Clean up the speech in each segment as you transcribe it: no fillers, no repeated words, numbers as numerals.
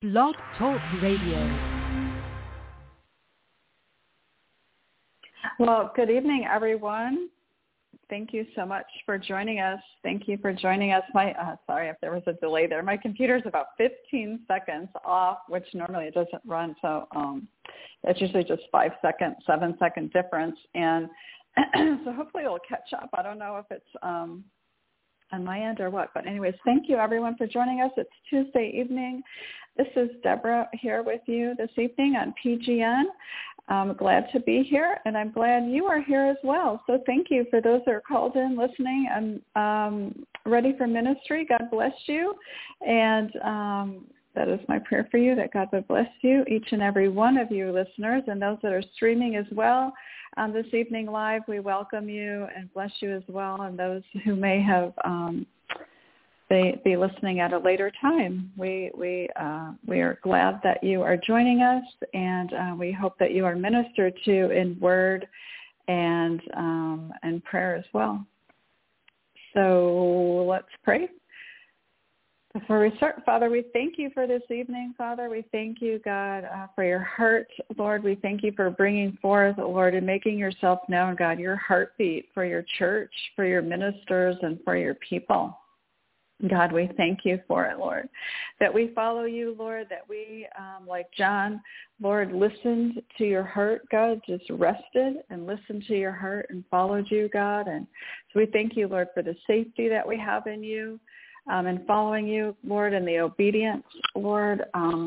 Blog Talk Radio. Well, good evening, everyone. Thank you so much for joining us. Thank you for joining us. Sorry if there was a delay there. My computer's about 15 seconds off, which normally it doesn't run. So it's usually just 5 seconds, 7-second difference. And so hopefully it'll catch up. I don't know if it's on my end or what. But anyways, thank you, everyone, for joining us. It's Tuesday evening. This is Deborah here with you this evening on PGN. I'm glad to be here, and I'm glad you are here as well. So thank you for those that are called in, listening, and ready for ministry. God bless you. And that is my prayer for you, that God would bless you, each and every one of you listeners, and those that are streaming as well. This evening live, we welcome you and bless you as well, and those who may have be listening at a later time. We are glad that you are joining us, and we hope that you are ministered to in word and prayer as well. So let's pray. Before we start, Father, we thank you for this evening, Father. We thank you, God, for your heart, Lord. We thank you for bringing forth, Lord, and making yourself known, God, your heartbeat for your church, for your ministers, and for your people. God, we thank you for it, Lord, that we follow you, Lord, that we, like John, Lord, listened to your heart, God, just rested and listened to your heart and followed you, God. And so we thank you, Lord, for the safety that we have in you and following you, Lord, and the obedience, Lord.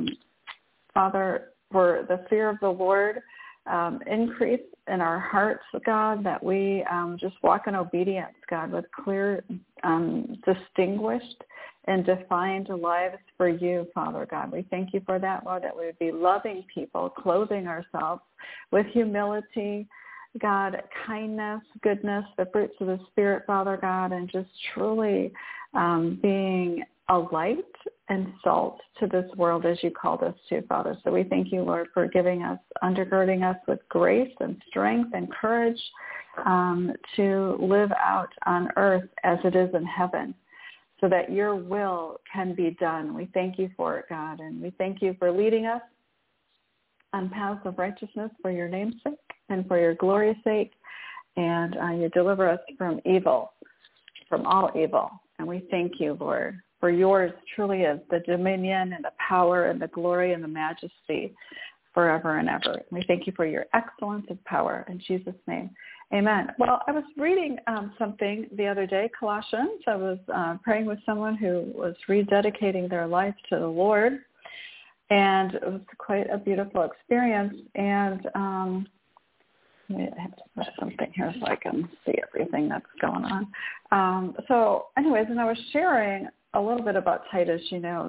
Father, for the fear of the Lord, increase in our hearts, God, that we just walk in obedience, God, with clear, distinguished and defined lives for you, Father God. We thank you for that, Lord, that we would be loving people, clothing ourselves with humility, God, kindness, goodness, the fruits of the Spirit, Father God, and just truly being a light and salt to this world as you called us to, Father. So we thank you, Lord, for giving us, undergirding us with grace and strength and courage to live out on earth as it is in heaven, so that your will can be done. We thank you for it, God, and we thank you for leading us on paths of righteousness for your name's sake and for your glory's sake, and you deliver us from evil, from all evil. And we thank you, Lord, for yours truly is the dominion and the power and the glory and the majesty forever and ever. We thank you for your excellence of power. In Jesus' name, amen. Well, I was reading something the other day, Colossians. I was praying with someone who was rededicating their life to the Lord, and it was quite a beautiful experience. And I have to put something here so I can see everything that's going on. So anyways, and I was sharing a little bit about Titus,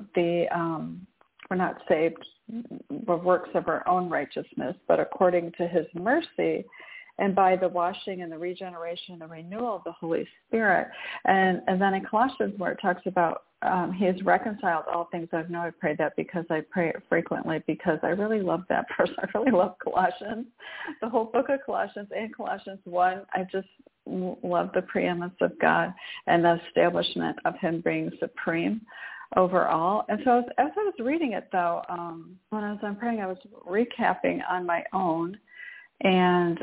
we're not saved by works of our own righteousness, but according to his mercy and by the washing and the regeneration and the renewal of the Holy Spirit. And then in Colossians, where it talks about he has reconciled all things. I know I prayed that because I pray it frequently, because I really love that verse. I really love Colossians, the whole book of Colossians and Colossians 1. I just love the preeminence of God and the establishment of him being supreme over all. And so as I was reading it, though, when I was praying, I was recapping on my own and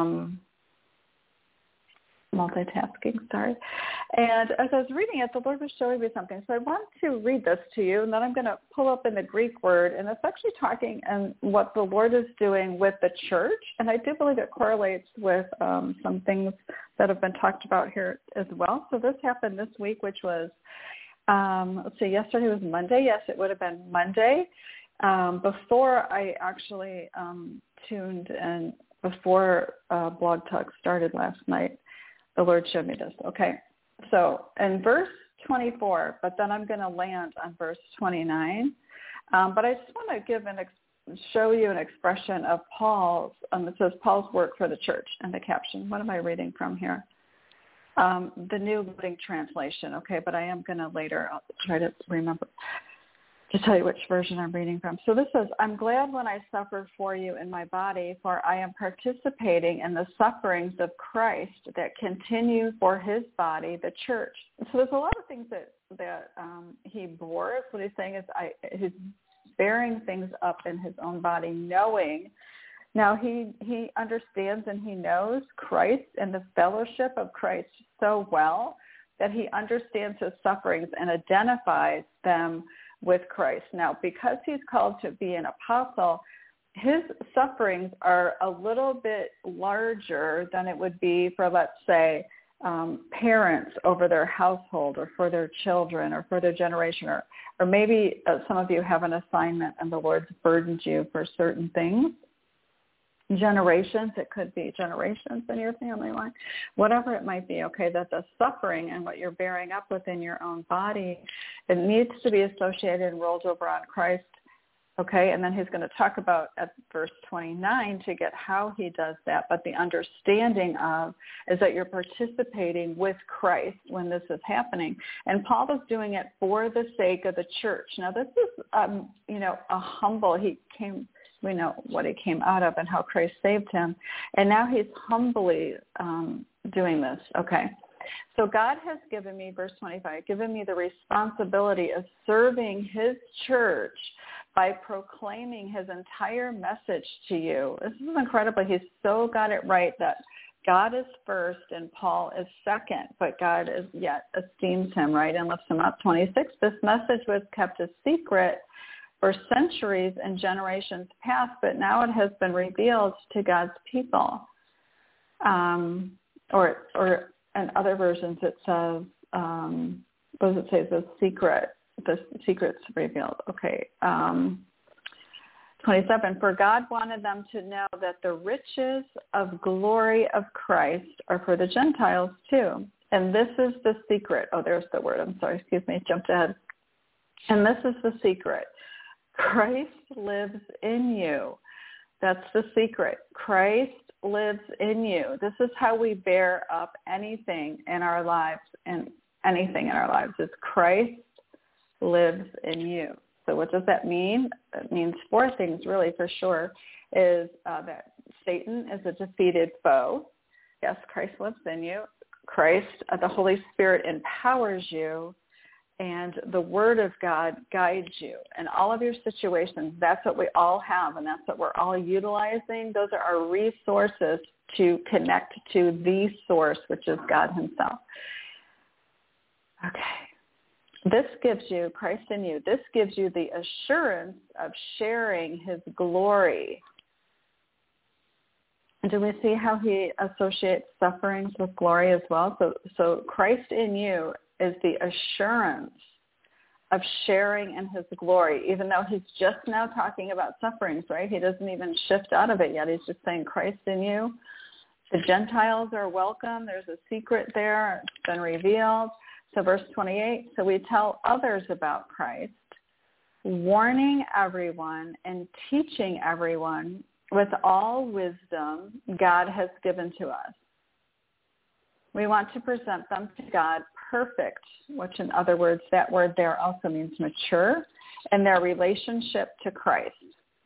multitasking, sorry. And as I was reading it, the Lord was showing me something. So I want to read this to you, and then I'm going to pull up in the Greek word, and it's actually talking and what the Lord is doing with the church. And I do believe it correlates with some things that have been talked about here as well. So this happened this week, which was, let's see, yesterday was Monday. Yes, it would have been Monday. Before I actually tuned in, before Blog Talk started last night, the Lord showed me this. Okay, so in verse 24, but then I'm going to land on verse 29. But I just want to give show you an expression of Paul's. It says Paul's work for the church, and the caption. What am I reading from here? The New Living Translation. Okay, but I am going to later. I'll try to remember to tell you which version I'm reading from. So this says, I'm glad when I suffered for you in my body, for I am participating in the sufferings of Christ that continue for his body, the church. So there's a lot of things that he bore. What he's saying is he's bearing things up in his own body, knowing. Now, he understands and he knows Christ and the fellowship of Christ so well that he understands his sufferings and identifies them with Christ. Now, because he's called to be an apostle, his sufferings are a little bit larger than it would be for, let's say, parents over their household or for their children or for their generation, or maybe some of you have an assignment and the Lord's burdened you for certain things. Generations, it could be generations in your family line, whatever it might be, okay, that the suffering and what you're bearing up within your own body, it needs to be associated and rolled over on Christ, okay, and then he's going to talk about at verse 29 to get how he does that, but the understanding of is that you're participating with Christ when this is happening, and Paul was doing it for the sake of the church. Now, this is, a humble, we know what he came out of and how Christ saved him. And now he's humbly doing this. Okay. So God has given me, verse 25, given me the responsibility of serving his church by proclaiming his entire message to you. This is incredible. He's so got it right that God is first and Paul is second, but God is yet esteems him, right, and lifts him up. 26, this message was kept a secret for centuries and generations past, but now it has been revealed to God's people. Or in other versions it says, what does it say? The secret's revealed. Okay. 27, for God wanted them to know that the riches of glory of Christ are for the Gentiles too. And this is the secret. Oh, there's the word. I'm sorry. Excuse me. Jumped ahead. And this is the secret. Christ lives in you. That's the secret. Christ lives in you. This is how we bear up anything in our lives, and anything in our lives is Christ lives in you. So what does that mean? It means four things really for sure, is that Satan is a defeated foe. Yes, Christ lives in you. Christ, the Holy Spirit empowers you. And the Word of God guides you in all of your situations. That's what we all have, and that's what we're all utilizing. Those are our resources to connect to the source, which is God himself. Okay. This gives you, Christ in you, this gives you the assurance of sharing his glory. And do we see how he associates sufferings with glory as well? So Christ in you is the assurance of sharing in his glory, even though he's just now talking about sufferings, right? He doesn't even shift out of it yet. He's just saying Christ in you. The Gentiles are welcome. There's a secret there. It's been revealed. So verse 28, so we tell others about Christ, warning everyone and teaching everyone with all wisdom God has given to us. We want to present them to God perfect, which in other words, that word there also means mature, in their relationship to Christ.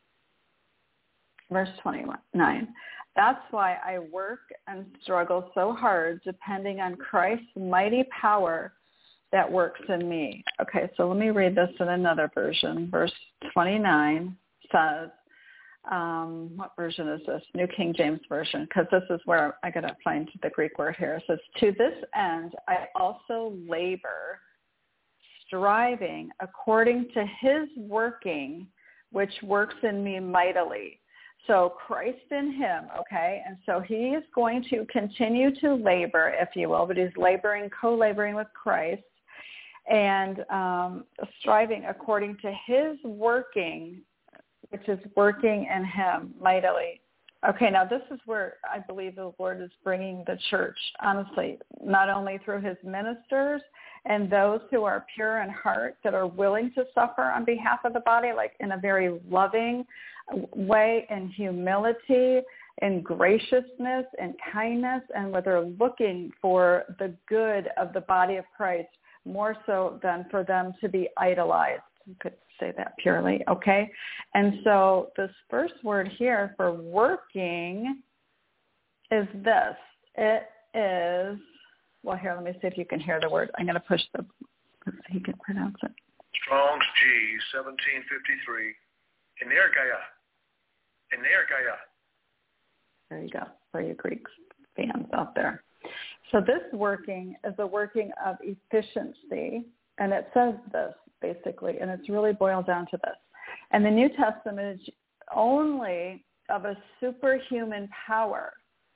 Verse 29, that's why I work and struggle so hard, depending on Christ's mighty power that works in me. Okay, so let me read this in another version. Verse 29 says, what version is this? New King James Version, because this is where I got to find the Greek word here. It says, to this end, I also labor, striving according to his working, which works in me mightily. So Christ in him, okay? And so he is going to continue to labor, if you will, but he's laboring, co-laboring with Christ and striving according to his working, which is working in him mightily. Okay, now this is where I believe the Lord is bringing the church, honestly, not only through his ministers and those who are pure in heart that are willing to suffer on behalf of the body, like in a very loving way, in humility, in graciousness, and kindness, and where they're looking for the good of the body of Christ more so than for them to be idolized. You could say that purely, okay? And so this first word here for working is this. It is, well, here, let me see if you can hear the word. I'm going to push the, let's see if you can pronounce it. Strong's G 1753. Energeia. Energeia. There you go, for you Greek fans out there. So this working is a working of efficiency, and it says this basically, and it's really boiled down to this. And the New Testament is only of a superhuman power,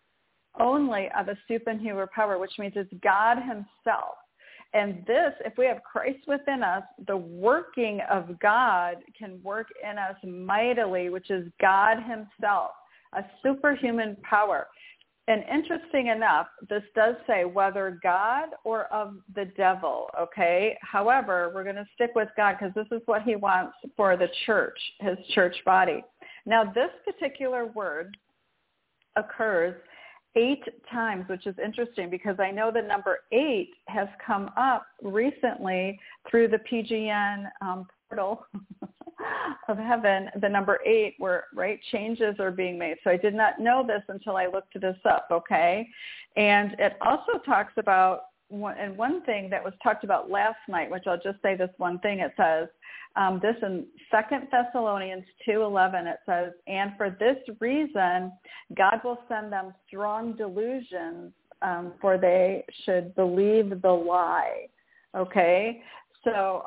which means it's God himself. And this, if we have Christ within us, the working of God can work in us mightily, which is God himself, a superhuman power. And interesting enough, this does say whether God or of the devil, okay? However, we're going to stick with God because this is what he wants for the church, his church body. Now, this particular word occurs 8 times, which is interesting because I know the number 8 has come up recently through the PGN portal of heaven. The number 8 where, right, changes are being made. So I did not know this until I looked this up, okay? And it also talks about, and one thing that was talked about last night, which I'll just say this one thing, it says, this in 2 Thessalonians 2:11, it says, and for this reason, God will send them strong delusions, for they should believe the lie. Okay? So,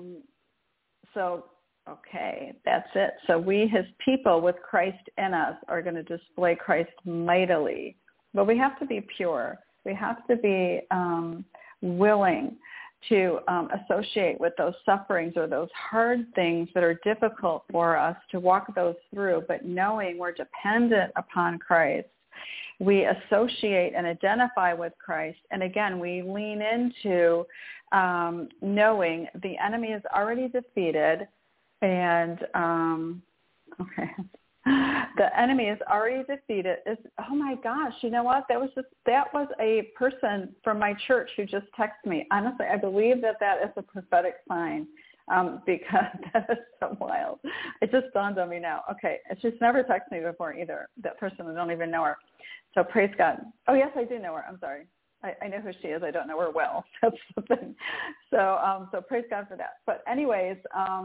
okay, that's it. So we, his people with Christ in us, are going to display Christ mightily. But we have to be pure. We have to be willing to associate with those sufferings or those hard things that are difficult for us, to walk those through, but knowing we're dependent upon Christ. We associate and identify with Christ. And again, we lean into knowing the enemy is already defeated. And, okay. The enemy is already defeated. Oh my gosh, you know what? That was a person from my church who just texted me. Honestly, I believe that is a prophetic sign, because that is so wild. It just dawned on me now. Okay, she's never texted me before either. That person, I don't even know her. So praise God. Oh yes, I do know her. I'm sorry. I know who she is. I don't know her well. That's the thing. So praise God for that. But anyways,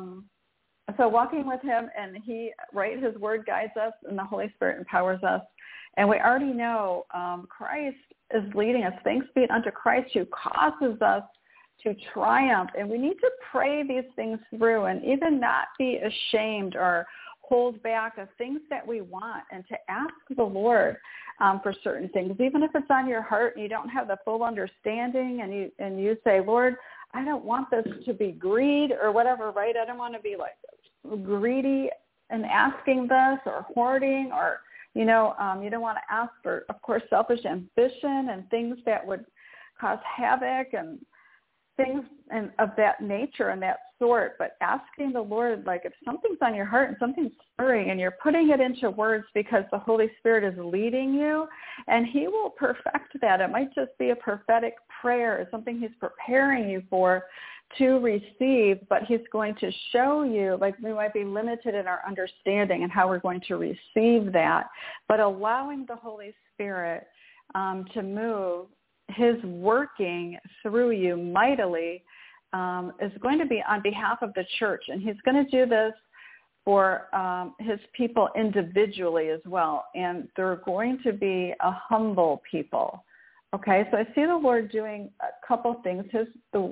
so walking with him, and his word guides us, and the Holy Spirit empowers us. And we already know Christ is leading us. Thanks be unto Christ who causes us to triumph. And we need to pray these things through and even not be ashamed or hold back of things that we want, and to ask the Lord for certain things, even if it's on your heart and you don't have the full understanding, and you say, Lord, I don't want this to be greed or whatever, right? I don't want to be like greedy and asking this, or hoarding, or, you don't want to ask for, of course, selfish ambition and things that would cause havoc and things of that nature and that sort. But asking the Lord, like, if something's on your heart and something's stirring and you're putting it into words because the Holy Spirit is leading you, and he will perfect that. It might just be a prophetic prayer, something he's preparing you for to receive, but he's going to show you, like, we might be limited in our understanding and how we're going to receive that, but allowing the Holy Spirit to move, his working through you mightily, is going to be on behalf of the church, and he's going to do this for his people individually as well, and they're going to be a humble people. Okay, so I see the Lord doing a couple things. His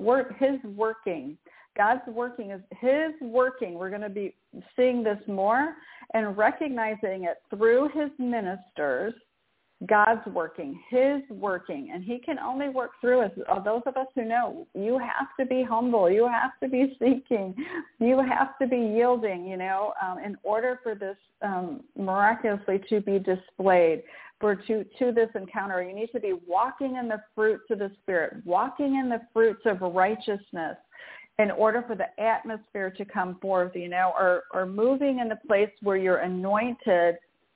working, God's working is his working. We're going to be seeing this more and recognizing it through his ministers. God's working, his working, and he can only work through us. Those of us who know, you have to be humble, you have to be seeking, you have to be yielding, in order for this miraculously to be displayed. To this encounter, you need to be walking in the fruits of the Spirit, walking in the fruits of righteousness, in order for the atmosphere to come forth, or moving in the place where you're anointed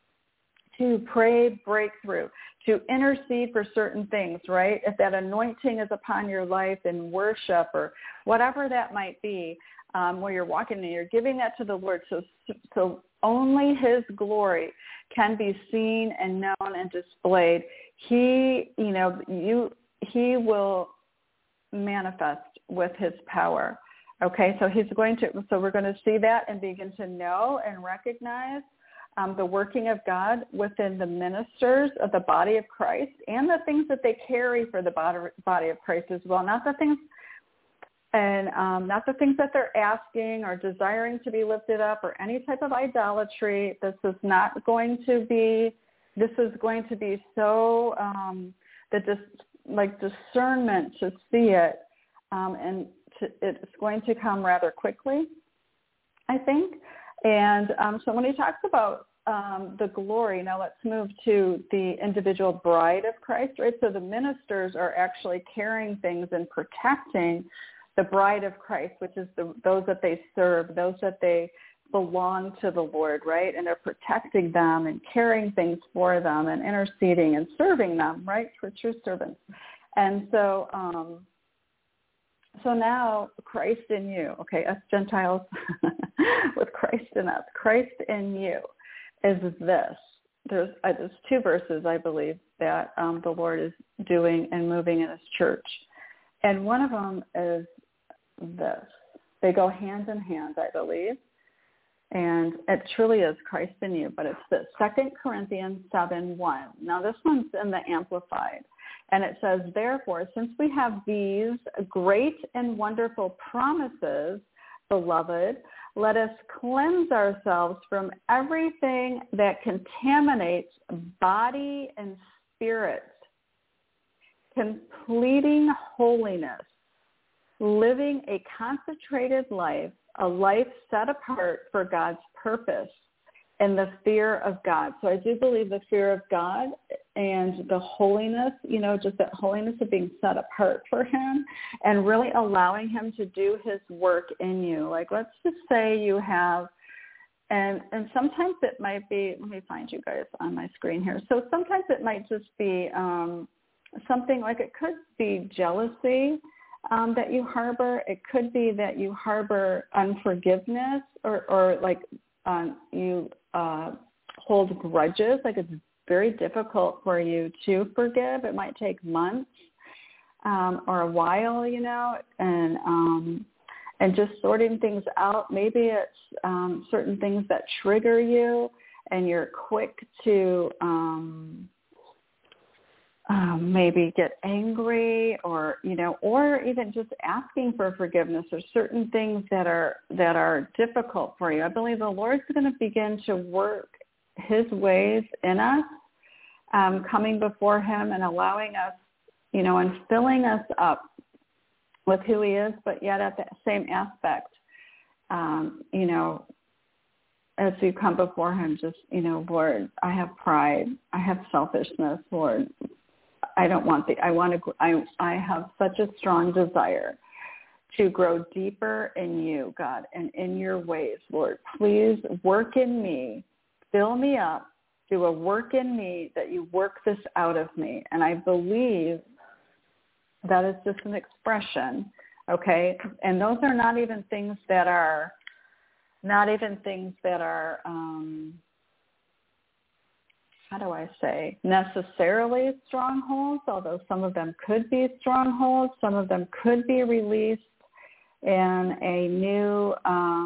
to pray breakthrough, to intercede for certain things, right? If that anointing is upon your life in worship or whatever that might be, where you're walking and you're giving that to the Lord, so only his glory can be seen and known and displayed. He will manifest with his power. Okay, so we're going to see that and begin to know and recognize the working of God within the ministers of the body of Christ and the things that they carry for the body of Christ as well. Not the things that they're asking or desiring to be lifted up or any type of idolatry. This is going to be so discernment to see it, and it's going to come rather quickly, I think. And so when he talks about the glory, now let's move to the individual bride of Christ, right? So the ministers are actually carrying things and protecting the bride of Christ, which is those that they serve, those that they belong to the Lord, right? And they're protecting them and carrying things for them and interceding and serving them, right? For true servants. And so now Christ in you, okay, us Gentiles with Christ in us. Christ in you is this. There's two verses, I believe, that the Lord is doing and moving in his church. And one of them is this. They go hand in hand, I believe. And it truly is Christ in you, but it's this, 2 Corinthians 7:1. Now this one's in the Amplified. And it says, therefore, since we have these great and wonderful promises, beloved, let us cleanse ourselves from everything that contaminates body and spirit, completing holiness, living a consecrated life, a life set apart for God's purpose and the fear of God. So I do believe the fear of God and the holiness, just that holiness of being set apart for him and really allowing him to do his work in you. Like, let's just say you have, and sometimes it might be, let me find you guys on my screen here. So sometimes it might just be something like, it could be jealousy that you harbor. It could be that you harbor unforgiveness or you hold grudges. Like, it's very difficult for you to forgive. It might take months or a while, and just sorting things out. Maybe it's certain things that trigger you and you're quick to maybe get angry or even just asking for forgiveness or certain things that are difficult for you. I believe the Lord's going to begin to work his ways in us, coming before him and allowing us, and filling us up with who he is, but yet at that same aspect, as you come before him, just, Lord, I have pride. I have selfishness, Lord. I have such a strong desire to grow deeper in you, God, and in your ways, Lord. Please work in me, fill me up, do a work in me that you work this out of me. And I believe that is just an expression, okay? And those are not even things that are how do I say, necessarily strongholds, although some of them could be strongholds. Some of them could be released in a new,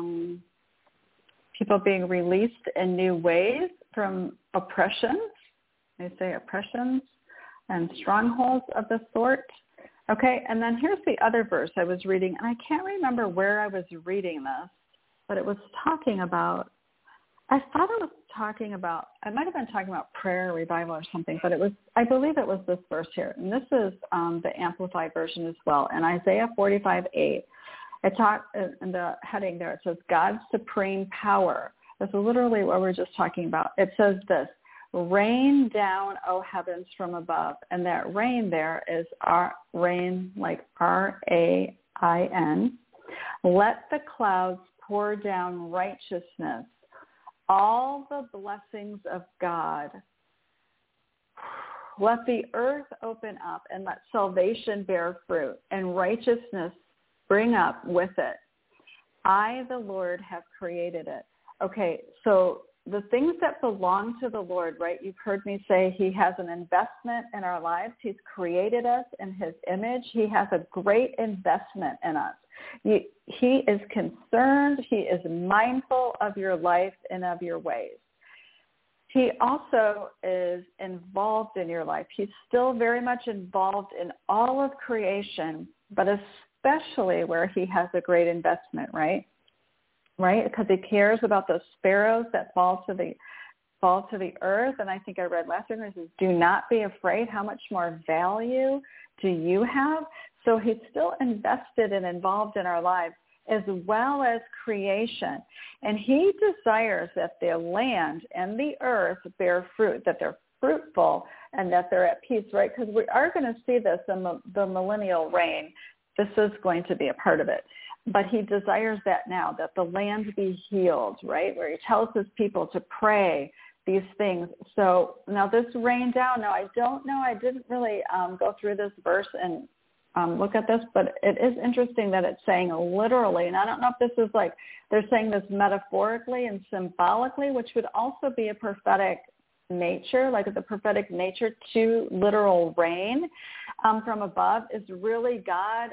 people being released in new ways from oppressions. They say oppressions and strongholds of the sort. Okay, and then here's the other verse I was reading, and I can't remember where I was reading this, but it was talking about, I thought it was talking about, I might have been talking about prayer, revival or something, but I believe it was this verse here. And this is the Amplified version as well. In Isaiah 45:8, in the heading there, it says, God's supreme power. That's literally what we're just talking about. It says this, rain down, O heavens, from above. And that rain there is rain, like R-A-I-N. Let the clouds pour down righteousness, all the blessings of God. Let the earth open up and let salvation bear fruit and righteousness spring up with it. I, the Lord, have created it. Okay, so the things that belong to the Lord, right? You've heard me say he has an investment in our lives. He's created us in his image. He has a great investment in us. He is concerned. He is mindful of your life and of your ways. He also is involved in your life. He's still very much involved in all of creation, but especially where he has a great investment, right? Right? Because he cares about those sparrows that fall to the earth. And I think I read last week, it says, do not be afraid. How much more value do you have? So he's still invested and involved in our lives as well as creation. And he desires that the land and the earth bear fruit, that they're fruitful and that they're at peace, right? Because we are going to see this in the millennial reign. This is going to be a part of it. But he desires that now, that the land be healed, right? Where he tells his people to pray these things. So now this rain down. Now I don't know. I didn't really go through this verse and look at this, but it is interesting that it's saying literally, and I don't know if this is like they're saying this metaphorically and symbolically, which would also be a prophetic nature, like the prophetic nature to literal rain from above is really God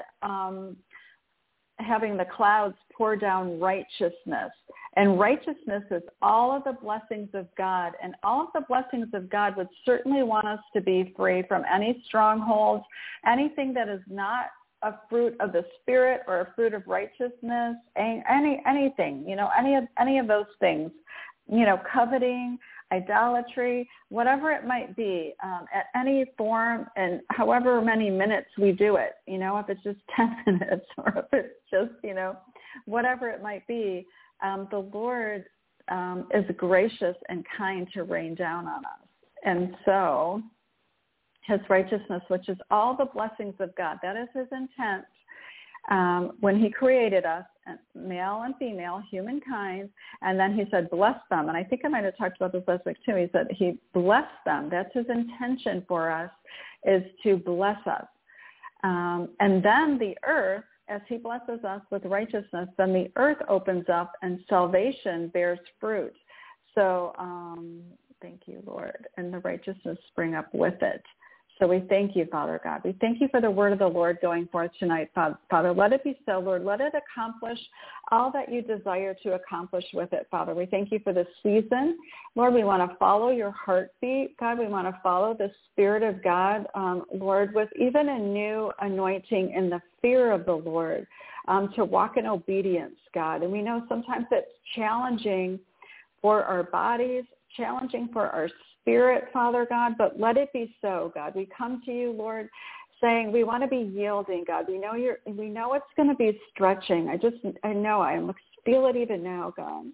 having the clouds pour down righteousness. And righteousness is all of the blessings of God. And all of the blessings of God would certainly want us to be free from any strongholds, anything that is not a fruit of the Spirit or a fruit of righteousness, anything, any of those things, coveting, idolatry, whatever it might be, at any form and however many minutes we do it, if it's just 10 minutes or if it's just, whatever it might be, the Lord is gracious and kind to rain down on us. And so his righteousness, which is all the blessings of God, that is his intent when he created us, male and female, humankind, and then he said, bless them. And I think I might have talked about this last week too. He said he blessed them. That's his intention for us, is to bless us. And then the earth, as he blesses us with righteousness, then the earth opens up and salvation bears fruit. So thank you, Lord. And the righteousness spring up with it. So we thank you, Father God. We thank you for the word of the Lord going forth tonight, Father. Let it be so, Lord. Let it accomplish all that you desire to accomplish with it, Father. We thank you for this season. Lord, we want to follow your heartbeat, God. We want to follow the Spirit of God, Lord, with even a new anointing in the fear of the Lord, to walk in obedience, God. And we know sometimes it's challenging for our bodies, challenging for our spirit, Father God, but let it be so, God. We come to you, Lord, saying we want to be yielding, God. We know it's going to be stretching. I know I feel it even now, God.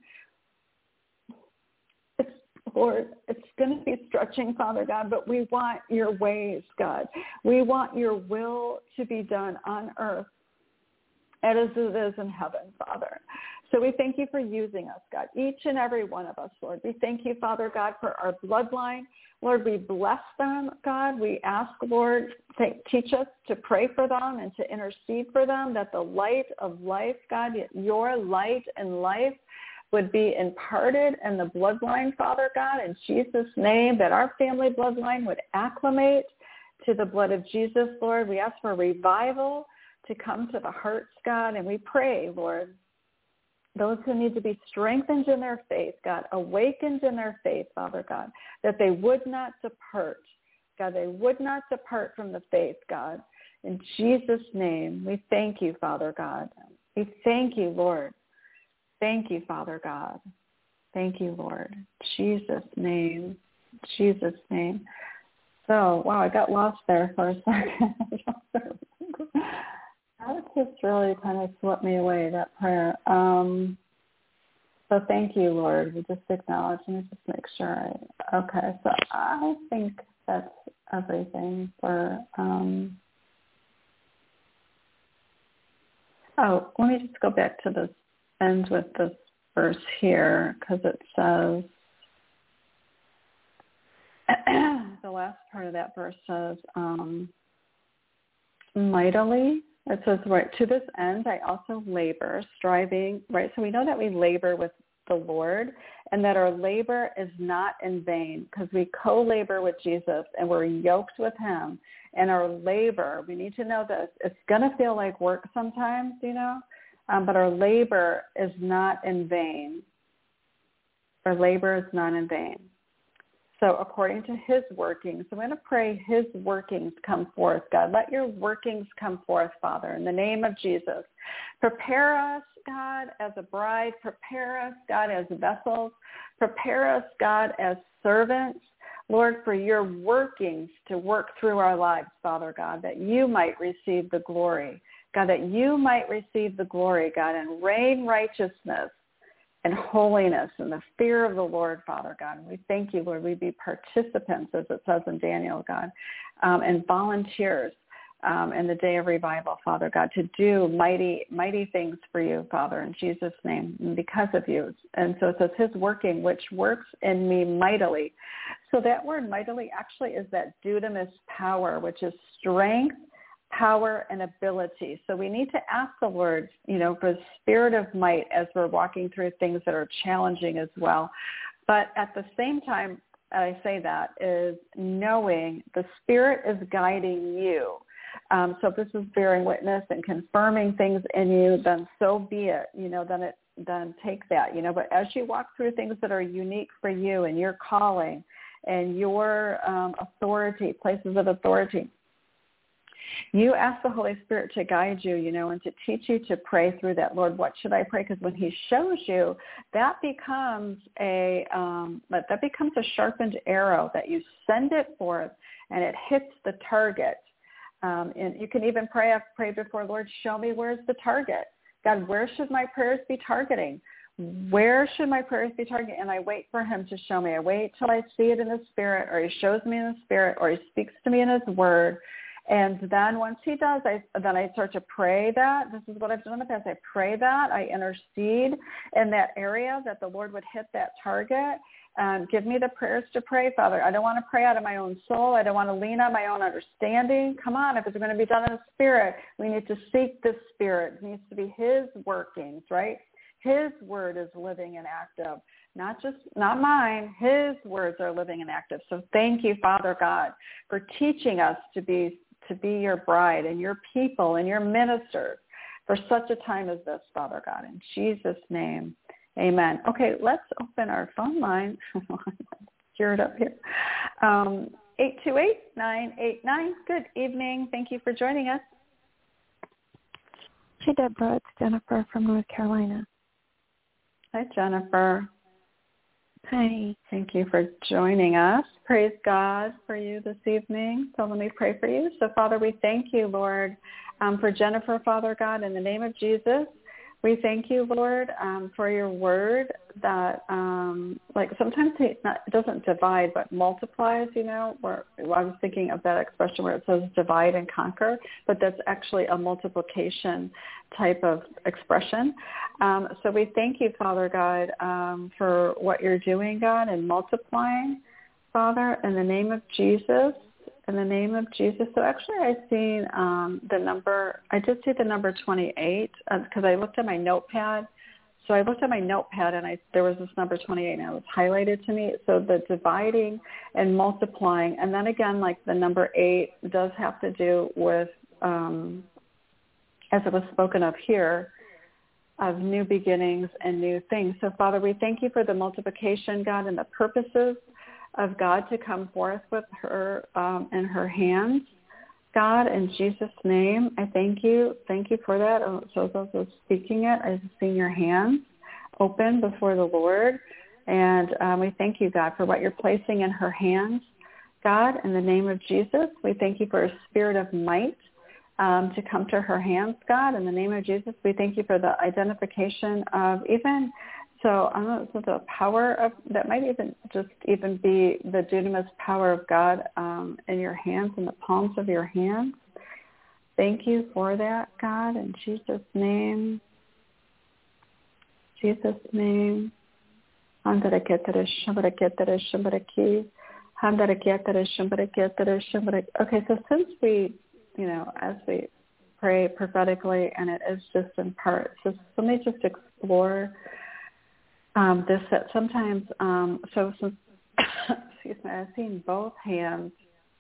Lord, it's going to be stretching, Father God, but we want your ways, God. We want your will to be done on earth as it is in heaven, Father. So we thank you for using us, God, each and every one of us, Lord. We thank you, Father God, for our bloodline. Lord, we bless them, God. We ask, Lord, teach us to pray for them and to intercede for them, that the light of life, God, your light and life would be imparted in the bloodline, Father God, in Jesus' name, that our family bloodline would acclimate to the blood of Jesus, Lord. We ask for revival to come to the hearts, God, and we pray, Lord, those who need to be strengthened in their faith, God, awakened in their faith, Father God, that they would not depart. God, they would not depart from the faith, God. In Jesus' name, we thank you, Father God. We thank you, Lord. Thank you, Father God. Thank you, Lord. Jesus' name. Jesus' name. So, wow, I got lost there for a second. That just really kind of swept me away, that prayer. So thank you, Lord. We just acknowledge and just make sure. Okay, so I think that's everything for... let me just go back to this, end with this verse here, because it says... the last part of that verse says, mightily... It says, right, to this end, I also labor, striving, right? So we know that we labor with the Lord, and that our labor is not in vain, because we co-labor with Jesus and we're yoked with him. And our labor, we need to know this, it's going to feel like work sometimes, but our labor is not in vain. Our labor is not in vain. So according to his workings, I'm going to pray his workings come forth. God, let your workings come forth, Father, in the name of Jesus. Prepare us, God, as a bride. Prepare us, God, as vessels. Prepare us, God, as servants. Lord, for your workings to work through our lives, Father God, that you might receive the glory. God, that you might receive the glory, God, and reign righteousness and holiness and the fear of the Lord, Father God. And we thank you, Lord, we be participants, as it says in Daniel, God, and volunteers in the day of revival, Father God, to do mighty, mighty things for you, Father, in Jesus' name, and because of you. And so it says his working, which works in me mightily. So that word mightily actually is that dunamis power, which is strength, power, and ability. So we need to ask the Lord, for the spirit of might as we're walking through things that are challenging as well. But at the same time, I say that is knowing the Spirit is guiding you. So if this is bearing witness and confirming things in you, then so be it. Then take that. But as you walk through things that are unique for you and your calling and your authority, places of authority, you ask the Holy Spirit to guide you, and to teach you to pray through that. Lord, what should I pray? Because when he shows you, that becomes a sharpened arrow that you send it forth and it hits the target. And you can even pray before, Lord, show me where's the target. God, where should my prayers be targeting? Where should my prayers be targeting? And I wait for him to show me. I wait till I see it in the Spirit, or he shows me in the Spirit, or he speaks to me in his word. And then once he does, I start to pray that. This is what I've done in the past. I pray that. I intercede in that area that the Lord would hit that target. Give me the prayers to pray, Father. I don't want to pray out of my own soul. I don't want to lean on my own understanding. Come on, if it's going to be done in the Spirit, we need to seek the Spirit. It needs to be his workings, right? His word is living and active, not mine. His words are living and active. So thank you, Father God, for teaching us to be your bride and your people and your ministers for such a time as this, Father God. In Jesus' name, amen. Okay, let's open our phone line. Geared up here. 828-989. Good evening. Thank you for joining us. Hey, Deborah. It's Jennifer from North Carolina. Hi, Jennifer. Hi. Thank you for joining us. Praise God for you this evening. So let me pray for you. So, Father, we thank you, Lord, for Jennifer, Father God, in the name of Jesus. We thank you, Lord, for your word that, sometimes it doesn't divide, but multiplies, where I was thinking of that expression where it says divide and conquer, but that's actually a multiplication type of expression. So we thank you, Father God, for what you're doing, God, and multiplying, Father, in the name of Jesus. In the name of Jesus. So actually I seen I did see the number 28 because I looked at my notepad. So I looked at my notepad and there was this number 28 and it was highlighted to me. So the dividing and multiplying. And then again, like the number 8 does have to do with, as it was spoken of here, of new beginnings and new things. So Father, we thank you for the multiplication, God, and the purposes of God to come forth with her in her hands. God, in Jesus' name, I thank you. Thank you for that. So as I was speaking it, I just seen your hands open before the Lord. And we thank you, God, for what you're placing in her hands. God, in the name of Jesus, we thank you for a spirit of might to come to her hands, God. In the name of Jesus, we thank you for the identification of even... So I don't know, so the power of, that might even be the dunamis power of God in your hands, in the palms of your hands. Thank you for that, God, in Jesus' name. Jesus' name. Okay, so since we, as we pray prophetically, and it is just in part, so let me just explore this that sometimes, excuse me, I've seen both hands.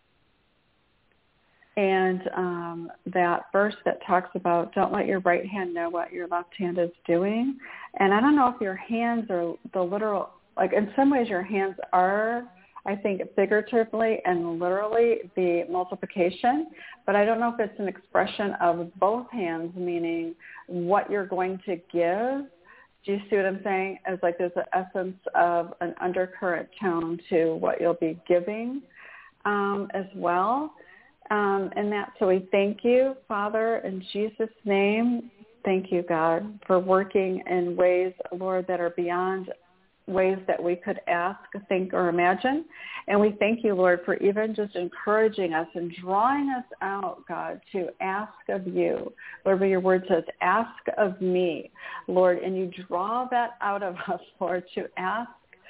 And that verse that talks about don't let your right hand know what your left hand is doing. And I don't know if your hands are the literal, like in some ways your hands are, I think, figuratively and literally the multiplication, but I don't know if it's an expression of both hands, meaning what you're going to give. Do you see what I'm saying? As like there's an essence of an undercurrent tone to what you'll be giving as well. And that, so we thank you, Father, in Jesus' name. Thank you, God, for working in ways, Lord, that are beyond ways that we could ask, think, or imagine. And we thank you, Lord, for even just encouraging us and drawing us out, God, to ask of you. Lord, your word says, ask of me, Lord, and you draw that out of us, Lord, to ask.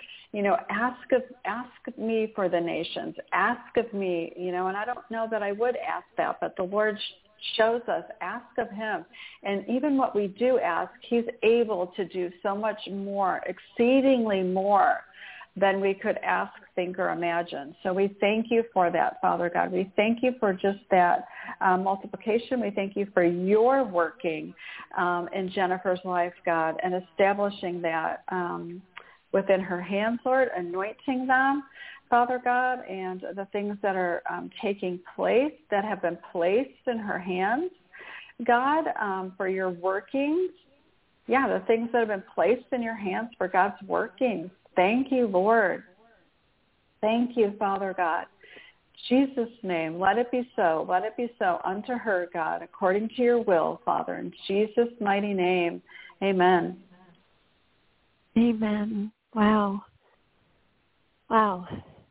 Ask me for the nations. Ask of me, and I don't know that I would ask that, but the Lord shows us, ask of him. And even what we do ask, he's able to do so much more, exceedingly more than we could ask, think, or imagine. So we thank you for that, Father God. We thank you for just that multiplication. We thank you for your working in Jennifer's life, God, and establishing that within her hands, Lord, anointing them, Father God, and the things that are taking place that have been placed in her hands, God, for your workings. Yeah, the things that have been placed in your hands for God's workings. Thank you, Lord. Thank you, Father God. Jesus' name, let it be so. Let it be so unto her, God, according to your will, Father. In Jesus' mighty name, amen. Amen. Wow. Wow.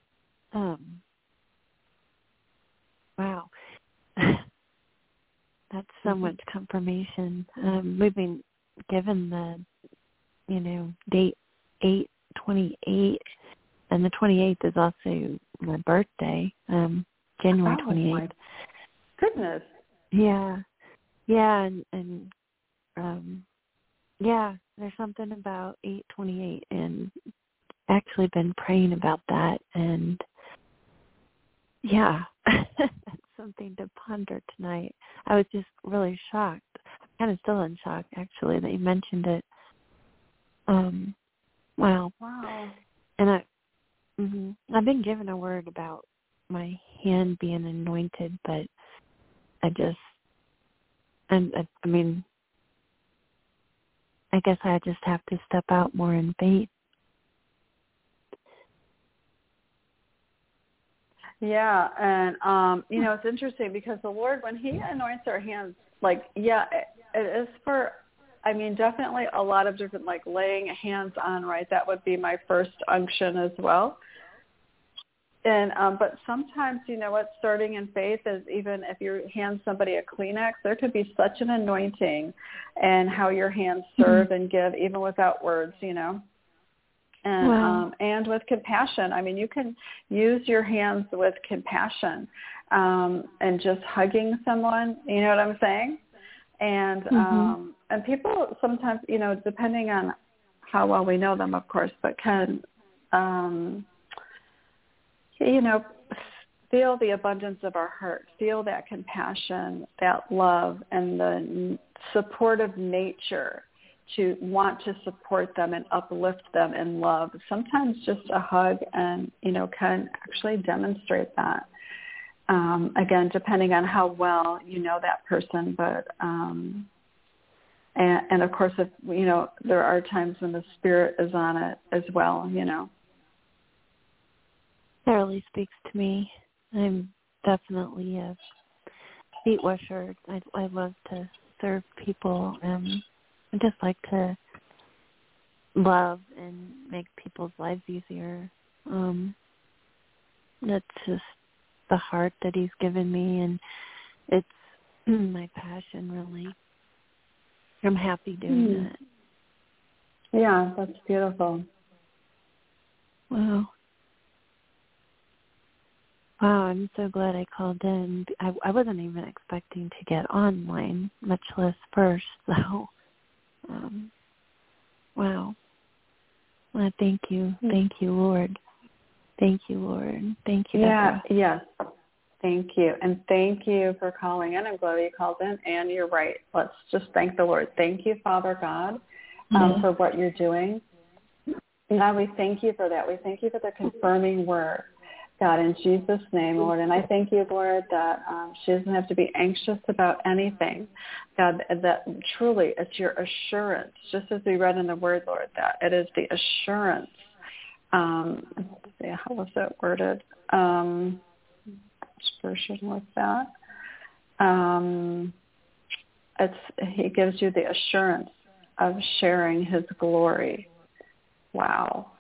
Wow. That's so much confirmation. We've been given the, date 8/28, and the 28th is also my birthday, January 28th. My goodness. Yeah. Yeah, and yeah, there's something about 8/28, and actually been praying about that, and yeah, that's something to ponder tonight. I was just really shocked. I'm kind of still in shock, actually, that you mentioned it. Wow. And I've been given a word about my hand being anointed, but I guess I just have to step out more in faith. Yeah, and, it's interesting because the Lord, when he anoints our hands, it is for, definitely a lot of different, laying hands on, right? That would be my first unction as well. And, but sometimes, starting in faith is even if you hand somebody a Kleenex, there could be such an anointing and how your hands serve and give even without words, And, wow. And with compassion. You can use your hands with compassion, and just hugging someone, you know what I'm saying? And, and people sometimes, depending on how well we know them, of course, but can, feel the abundance of our heart, feel that compassion, that love, and the supportive nature to want to support them and uplift them in love. Sometimes just a hug and, can actually demonstrate that. Again, depending on how well you know that person, but, and of course, if, there are times when the Spirit is on it as well, That really speaks to me. I'm definitely a feet washer. I love to serve people. I just like to love and make people's lives easier. That's just the heart that he's given me, and it's my passion, really. I'm happy doing that. Yeah, that's beautiful. Wow. Wow, I'm so glad I called in. I wasn't even expecting to get online, much less first, so wow. Well, thank you. Thank you, Lord. Thank you, Lord. Thank you, Yeah, Deborah. yes. Thank you. And thank you for calling in. I'm glad you called in. And you're right. Let's just thank the Lord. Thank you, Father God, for what you're doing. God, we thank you for that. We thank you for the confirming word, God, in Jesus' name, Lord. And I thank you, Lord, that she doesn't have to be anxious about anything. God, that truly it's your assurance, just as we read in the word, Lord, that it is the assurance. Let's see, how was that worded? Version with that. He gives you the assurance of sharing his glory. Wow.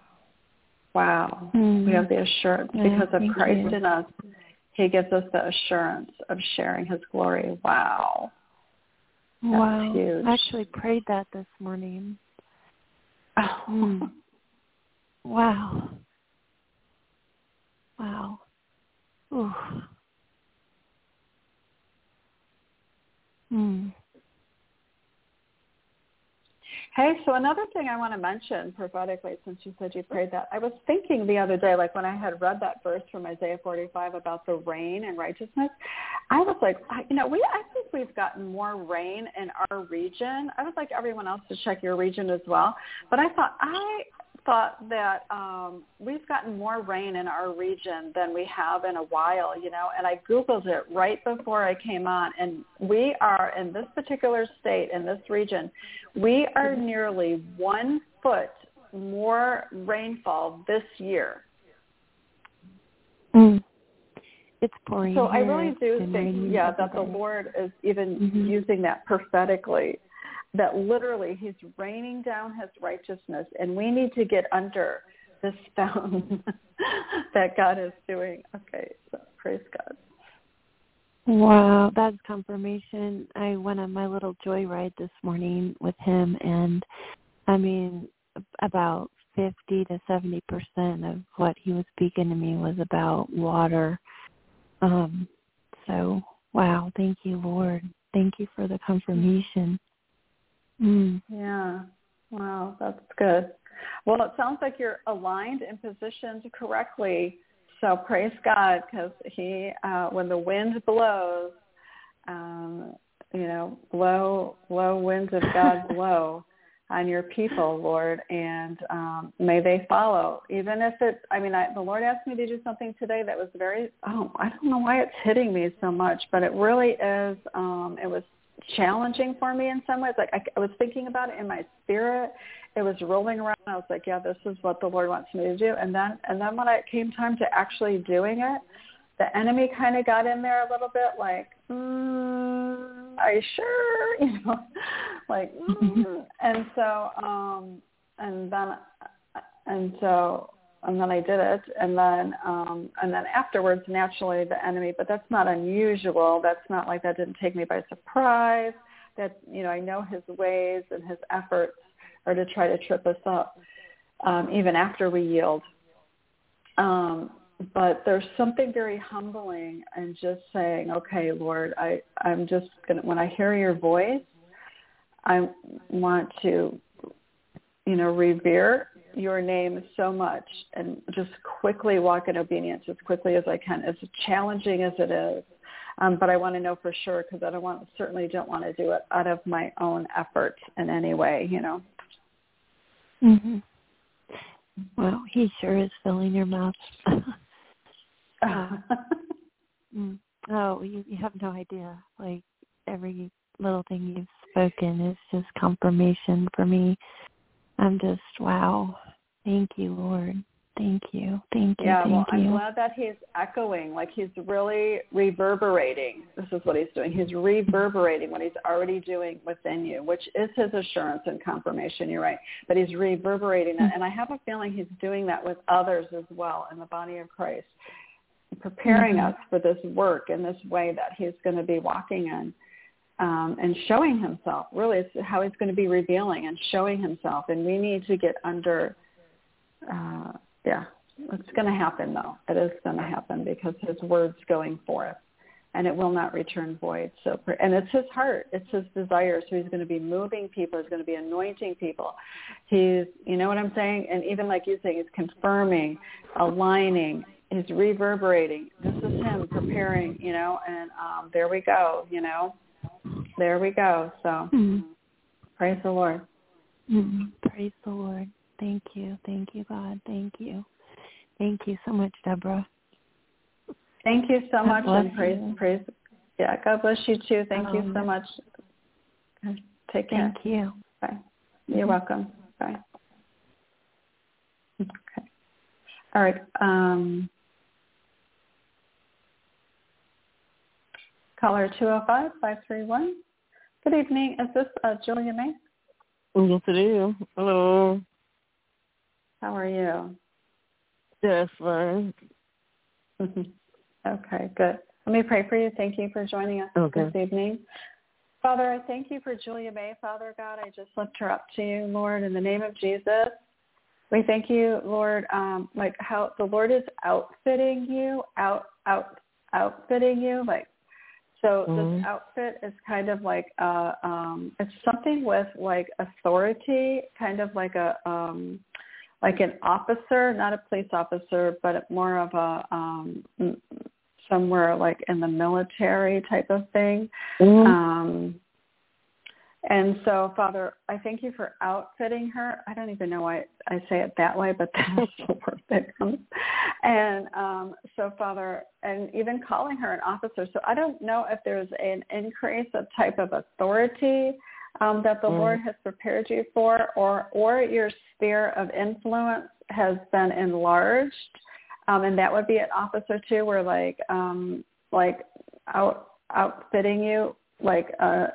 We have the assurance because of Christ in us. He gives us the assurance of sharing his glory. Wow. That's huge. I actually prayed that this morning. Oh. Wow. Ooh. Hey, so another thing I want to mention prophetically, since you said you prayed that, I was thinking the other day, like when I had read that verse from Isaiah 45 about the rain and righteousness, I was like, I think we've gotten more rain in our region. I would like everyone else to check your region as well. But I thought that we've gotten more rain in our region than we have in a while, and I Googled it right before I came on, and we are in this particular state, in this region, we are nearly 1 foot more rainfall this year. It's pouring. So I really do think, that the Lord is even using that prophetically, that literally he's raining down his righteousness, and we need to get under this fountain that God is doing. Okay, so praise God. Wow, that's confirmation. I went on my little joyride this morning with him, and I mean, about 50 to 70% of what he was speaking to me was about water. So, wow, thank you, Lord. Thank you for the confirmation. Yeah. Wow, that's good. Well, it sounds like you're aligned and positioned correctly. So praise God, because he, when the wind blows, blow winds of God blow on your people, Lord, and may they follow. Even if the Lord asked me to do something today that was I don't know why it's hitting me so much, but it really is, it was challenging for me in some ways. Like I was thinking about it in my spirit. It was rolling around. I was like, yeah, this is what the Lord wants me to do. And then when it came time to actually doing it, the enemy kind of got in there a little bit, like, are you sure? And then I did it, and then afterwards, naturally, the enemy. But that's not unusual. That's not like that didn't take me by surprise. That I know his ways and his efforts are to try to trip us up, even after we yield. But there's something very humbling in just saying, okay, Lord, I'm just gonna. When I hear your voice, I want to, revere your name so much and just quickly walk in obedience as quickly as I can, as challenging as it is. But I want to know for sure, because I certainly don't want to do it out of my own effort in any way, Well, he sure is filling your mouth. Oh, you have no idea. Like every little thing you've spoken is just confirmation for me. I'm just, wow. Thank you, Lord. Thank you. Yeah, well, I'm glad that he's echoing, like he's really reverberating. This is what he's doing. He's reverberating what he's already doing within you, which is his assurance and confirmation. You're right. But he's reverberating that. And I have a feeling he's doing that with others as well in the body of Christ, preparing us for this work in this way that he's going to be walking in. And showing himself. Really, it's how he's going to be revealing and showing himself. And we need to get under, it's going to happen, though. It is going to happen because his word's going forth. and it will not return void. So, and it's his heart, it's his desire. So he's going to be moving people, he's going to be anointing people. He's, you know what I'm saying? And even like you say, he's confirming, aligning, he's reverberating. This is him preparing, you know, and there we go, you know, there we go. So praise the Lord. Praise the Lord. Thank you, God. Thank you so much, Deborah. Thank you so much, and praise. Yeah, God bless you too. Thank you so much. Take care. Thank you. Bye. You're welcome. Bye. Okay. All right. Caller 205-531. Good evening. Is this Julia May? Yes, it is. Hello. How are you? Yes, fine. Okay, good. Let me pray for you. Thank you for joining us this evening. Father, I thank you for Julia May, Father God. I just lift her up to you, Lord, in the name of Jesus. We thank you, Lord, like how the Lord is outfitting you, outfitting you. Like, so this outfit is kind of like, it's something with like authority, kind of like a, like an officer, not a police officer, but more of a somewhere like in the military type of thing. And so, Father, I thank you for outfitting her. I don't even know why I say it that way, but that's the word that comes. And so, Father, and even calling her an officer. So I don't know if there's an increase of type of authority that the Lord has prepared you for, or your sphere of influence has been enlarged, and that would be an officer too, where like outfitting you, like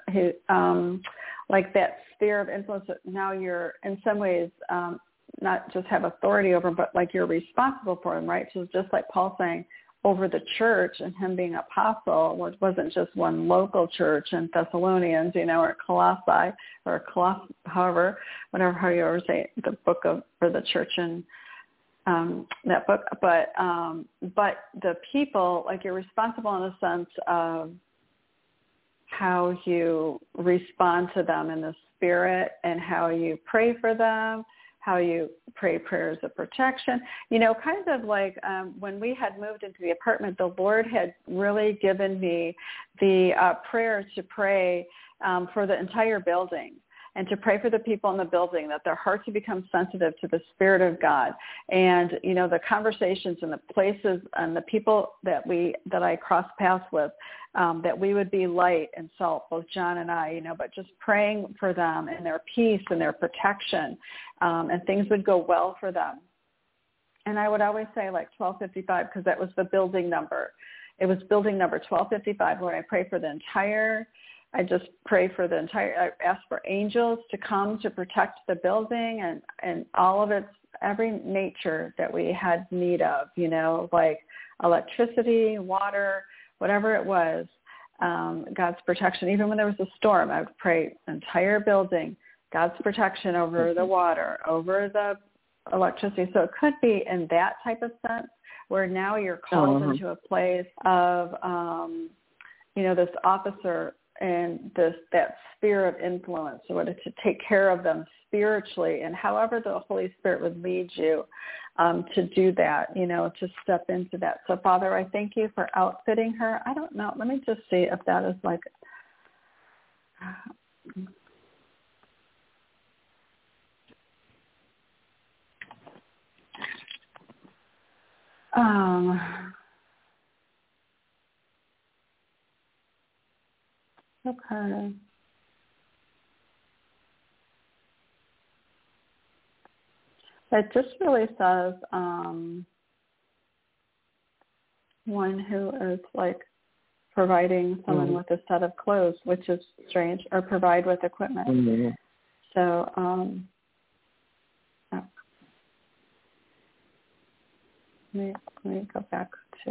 that sphere of influence that now you're in some ways not just have authority over, but like you're responsible for them, right? So just like Paul saying, over the church and him being apostle, it wasn't just one local church in Thessalonians, you know, or Colossae, or however, how you ever say it, the book of, or the church in that book. But the people, like you're responsible in a sense of how you respond to them in the spirit and how you pray for them, how you pray prayers of protection. You know, kind of like when we had moved into the apartment, the Lord had really given me the prayer to pray for the entire building and to pray for the people in the building, that their hearts would become sensitive to the Spirit of God. And, you know, the conversations and the places and the people that I cross paths with, that we would be light and salt, both John and I, you know, but just praying for them and their peace and their protection, and things would go well for them. And I would always say like 1255, because that was the building number. It was building number 1255 when I pray for the entire, I just pray for the entire, I ask for angels to come to protect the building and all of its, every nature that we had need of, you know, like electricity, water, whatever it was, God's protection. Even when there was a storm, I would pray entire building, God's protection over the water, over the electricity. So it could be in that type of sense where now you're called into a place of, you know, this officer and that sphere of influence, or to take care of them spiritually, and however the Holy Spirit would lead you to do that, you know, to step into that. So, Father, I thank you for outfitting her. I don't know. Let me just see if that is like... Okay. It just really says one who is like providing someone with a set of clothes, which is strange, or provide with equipment. So, let me go back to,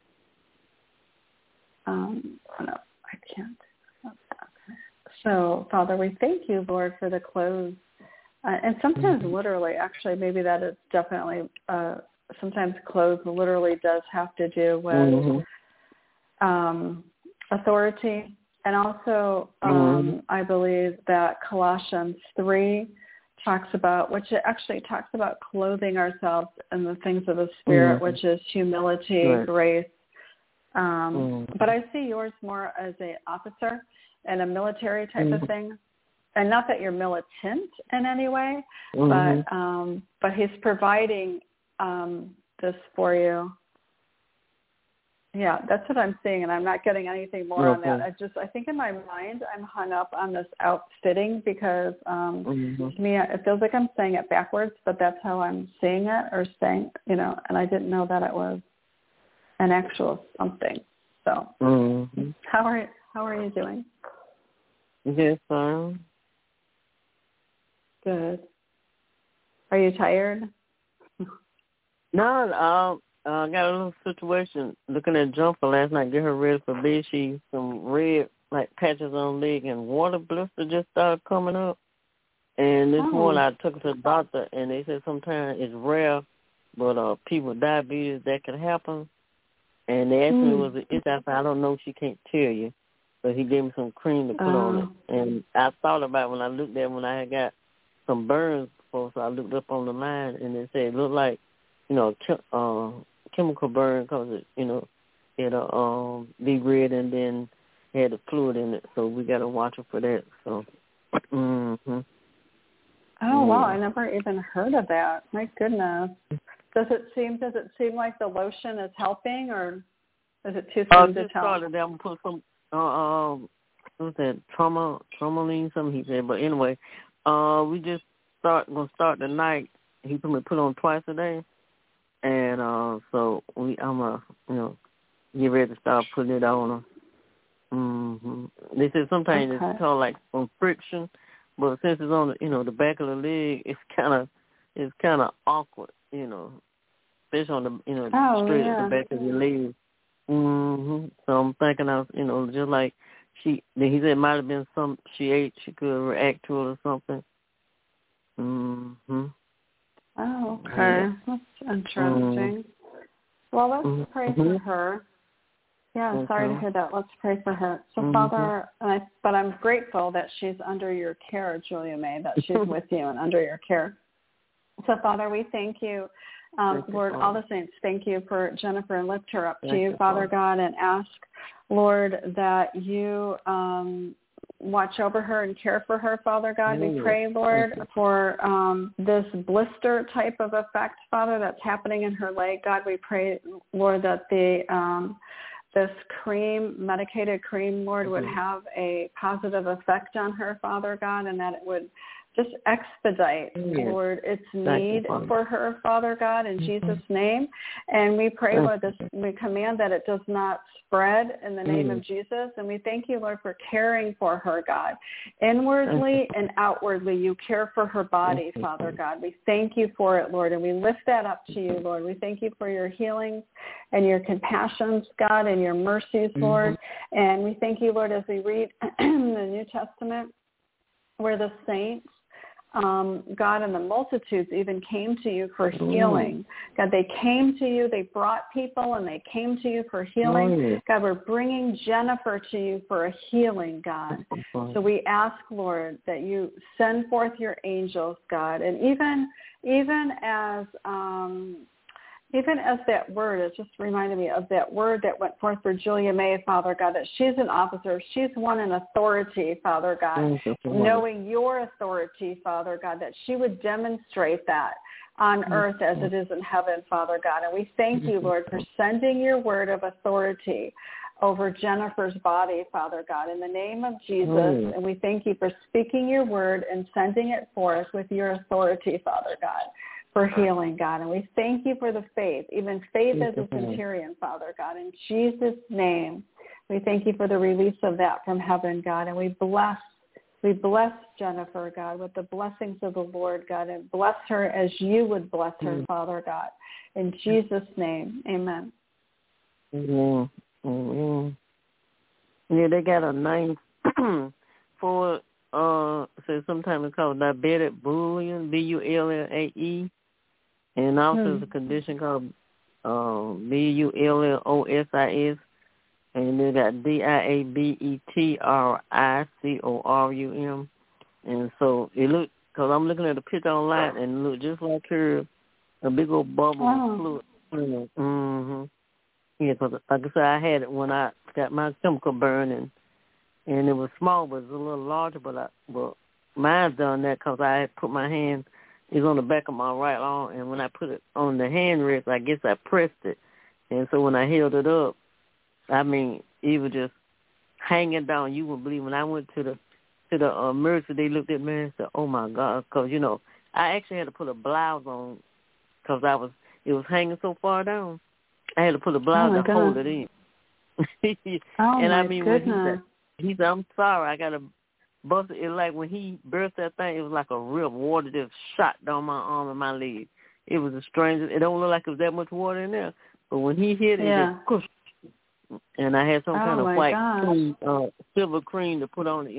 no, I can't. Okay. So, Father, we thank you, Lord, for the clothes. And sometimes literally, actually, maybe that is definitely, sometimes clothes literally does have to do with authority. And also, I believe that Colossians 3 talks about, which it actually talks about clothing ourselves in the things of the Spirit, which is humility, grace. But I see yours more as an officer and a military type of thing. And not that you're militant in any way, but he's providing this for you. Yeah, that's what I'm seeing, and I'm not getting anything more on that. I think in my mind I'm hung up on this outfitting because to me it feels like I'm saying it backwards, but that's how I'm seeing it or saying, and I didn't know that it was an actual something. So, how are you doing? Yes, fine. Good. Are you tired? No, I got a little situation looking at Jumper last night, get her ready for bed. Some red, patches on her leg and water blister just started coming up. And this morning I took her to the doctor, and they said sometimes it's rare, but people with diabetes, that can happen. And they asked me, was it itch? I said, I don't know, she can't tell you. But he gave me some cream to put on it. And I thought about when I looked at when I had got some burns before, so I looked up on the line, and it said it looked like, chemical burn because it'll be red and then had the fluid in it, so we got to watch her for that. So, Oh wow! I never even heard of that. My goodness. Does it seem like the lotion is helping, or is it too soon to tell? Started. I'm gonna put some what's that? Tourmaline, something he said. But anyway, we just gonna start the night. He told me to put on twice a day. And so I'm get ready to start putting it on her. They said sometimes it's called like from friction, but since it's on the back of the leg, it's kind of awkward, especially on the straight at the back of your leg. So I'm thinking of just like he said it might have been some she ate, she could react to it or something. Oh, okay. That's interesting. Well, let's pray for her. Yeah, sorry to hear that. Let's pray for her. So, Father, but I'm grateful that she's under your care, Julia May, that she's with you and under your care. So, Father, we thank you. Lord, all the saints, thank you for Jennifer and lift her up to you, Father God, and ask, Lord, that you watch over her and care for her, Father God. We pray, Lord, for this blister type of effect, Father, that's happening in her leg. God, we pray, Lord, that this cream, medicated cream, Lord, would have a positive effect on her, Father God, and that it would just expedite, Lord, its need for her, Father God, in Jesus' name. And we pray, Lord, we command that it does not spread in the name of Jesus. And we thank you, Lord, for caring for her, God. Inwardly and outwardly, you care for her body, Father God. We thank you for it, Lord, and we lift that up to you, Lord. We thank you for your healings and your compassions, God, and your mercies, Lord. And we thank you, Lord, as we read the New Testament, where the saints, God, and the multitudes even came to you for healing. God, they came to you. They brought people, and they came to you for healing. God, we're bringing Jennifer to you for a healing, God. So we ask, Lord, that you send forth your angels, God, and even as that word, it just reminded me of that word that went forth for Julia May, Father God, that she's an officer. She's one in authority, Father God, knowing your authority, Father God, that she would demonstrate that on earth as it is in heaven, Father God. And we thank you, Lord, for sending your word of authority over Jennifer's body, Father God, in the name of Jesus. And we thank you for speaking your word and sending it forth with your authority, Father God, for healing, God. And we thank you for the faith, even faith as a centurion, Father God. In Jesus' name, we thank you for the release of that from heaven, God. And we bless Jennifer, God, with the blessings of the Lord, God, and bless her as you would bless her, Father God. In Jesus' name, amen. Yeah, they got a name for so sometimes it's called diabetic bullying, BULLAE, and also there's a condition called BULLOSIS, and they got DIABETRICORUM. And so it looked, because I'm looking at the picture online, and it looked just like her, a big old bubble of fluid. Mm-hmm. Yeah, because like I said, I had it when I got my chemical burn, and it was small, but it was a little larger, but mine's done that because I had put my hand, it was on the back of my right arm, and when I put it on the hand rest, I guess I pressed it. And so when I held it up, I mean, it was just hanging down. You wouldn't believe when I went to the emergency, they looked at me and said, "Oh my God," because I actually had to put a blouse on because it was hanging so far down. I had to put a blouse to hold it in. And I mean, goodness. when he said, "I'm sorry, I got to bust it." It like when he burst that thing, it was like a real water just shot down my arm and my leg. It was the strangest. It don't look like it was that much water in there, but when he hit it, it just whoosh. And I had some kind of white cream, silver cream to put on it,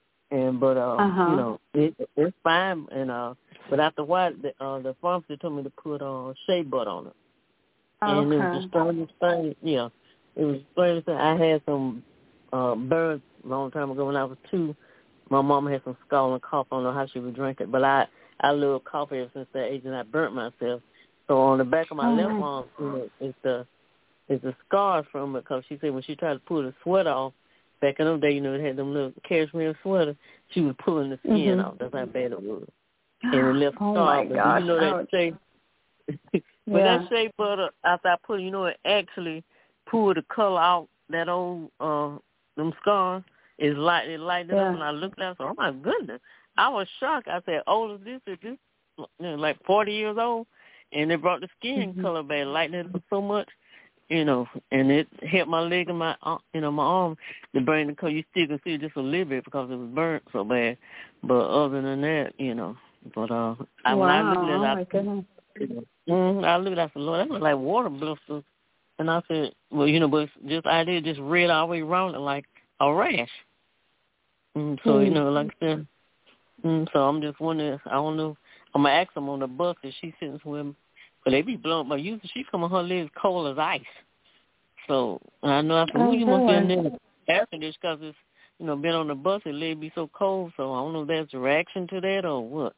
it's fine. And but after a while, the pharmacy told me to put shea butter on it. And it was the strongest thing. Yeah, it was the strangest thing. I had some burns a long time ago when I was 2. My mama had some scalding cough. I don't know how she would drink it, but I love coffee ever since that age, and I burnt myself. So on the back of my left arm, it's the scars from it, because she said when she tried to pull the sweater off, back in those days, it had them little cashmere sweater, she was pulling the skin off. That's how bad it was. And it left scars. My gosh. That shea, but that shea butter, after I put it, it actually pulled the color out, that old, them scars. It lighted up, and I looked at it, I said, "Oh my goodness." I was shocked. I said, "Oh, is this like 40 years old?" And they brought the skin color back, lightened it up so much. And it helped my leg and my arm to burn the color. You still can see just a little bit because it was burnt so bad. But other than that, when I looked at it, I looked at it, I said, "Lord, that looks like water blisters." And I said, "Well, but it's just idea just red all the way around it like a rash." So, like I said, so I'm just wondering, I don't know, I'm going to ask them on the bus if she's sitting with me. But they be blown, but usually she come on her legs cold as ice. So I know I said, you must be in there asking this because it's, been on the bus, her leg be so cold. So I don't know if that's a reaction to that or what.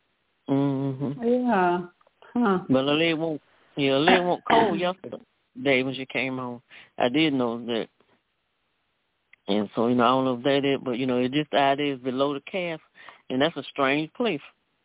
Yeah. Huh. But her leg won't cold yesterday when she came home. I did know that. And so, I don't know if that is, but, it just the idea is below the calf, and that's a strange place.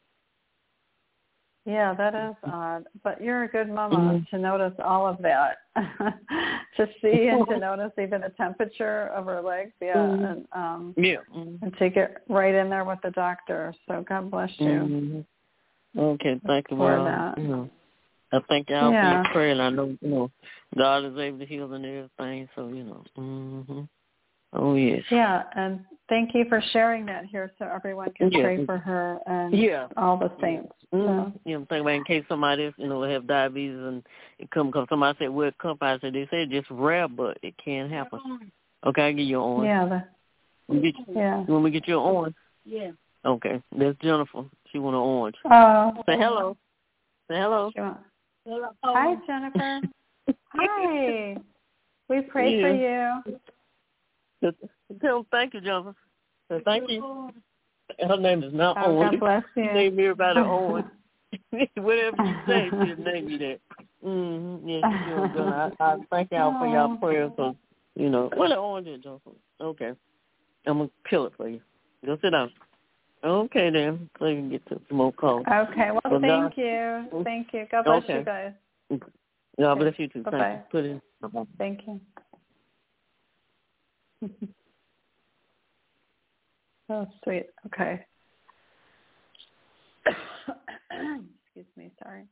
Yeah, that is odd. But you're a good mama to notice all of that, to see and to notice even the temperature of her legs. And take it right in there with the doctor. So God bless you. Okay, thank you for that. I thank y'all for your prayer, and I know, God is able to heal and everything. So Oh, yes. Yeah, and thank you for sharing that here so everyone can pray for her and all the saints. I'm thinking about in case somebody else, will have diabetes and it come because somebody said, "Well, it come." I said, they say it's just rare, but it can happen. Okay, I'll give you an orange. You want me to get you an orange? Yeah. Okay, that's Jennifer. She want an orange. Say hello. Say hello. Hello. Hi, Jennifer. Hi. We pray for you. Tell them thank you, Jennifer. Thank you. Her name is not Owen. God bless you. Name everybody Owen. Whatever you say, she'll name you that. Yeah, she's doing good. I thank y'all for y'all prayers. So, what an orange is, Jennifer. Okay. I'm going to kill it for you. Go sit down. Okay, then. So you can get to some more calls. Okay. Well, thank you. Thank you. God bless you guys. God bless you, too. Bye-bye. Thank you. Put in. Bye-bye. Thank you. Oh, sweet. Okay. Excuse me. Sorry.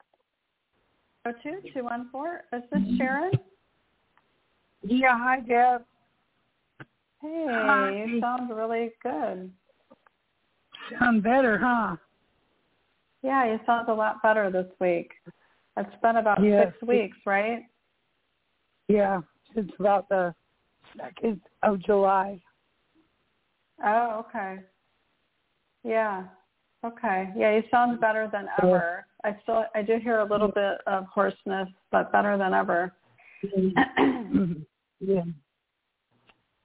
214. Is this Sharon? Yeah. Hi, Deb. Hey, Hi. You sound really good. Sound better, huh? Yeah, you sound a lot better this week. It's been about 6 weeks, right? Yeah, since about the 2nd of July. Oh, okay. Yeah. Okay. Yeah, you sound better than ever. I do hear a little bit of hoarseness, but better than ever. Yeah.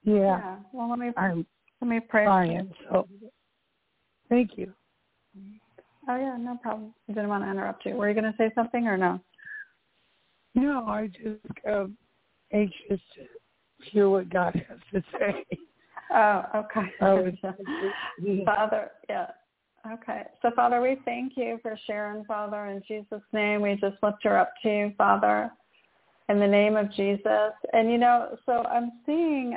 Yeah. Well, let me pray Brian, so thank you. Oh, yeah, no problem. I didn't want to interrupt you. Were you going to say something or no? No, I just anxious to hear what God has to say. Oh, okay. Father, yeah. Okay. So, Father, we thank you for Sharon, Father. In Jesus' name, we just lift her up to you, Father, in the name of Jesus. And, so I'm seeing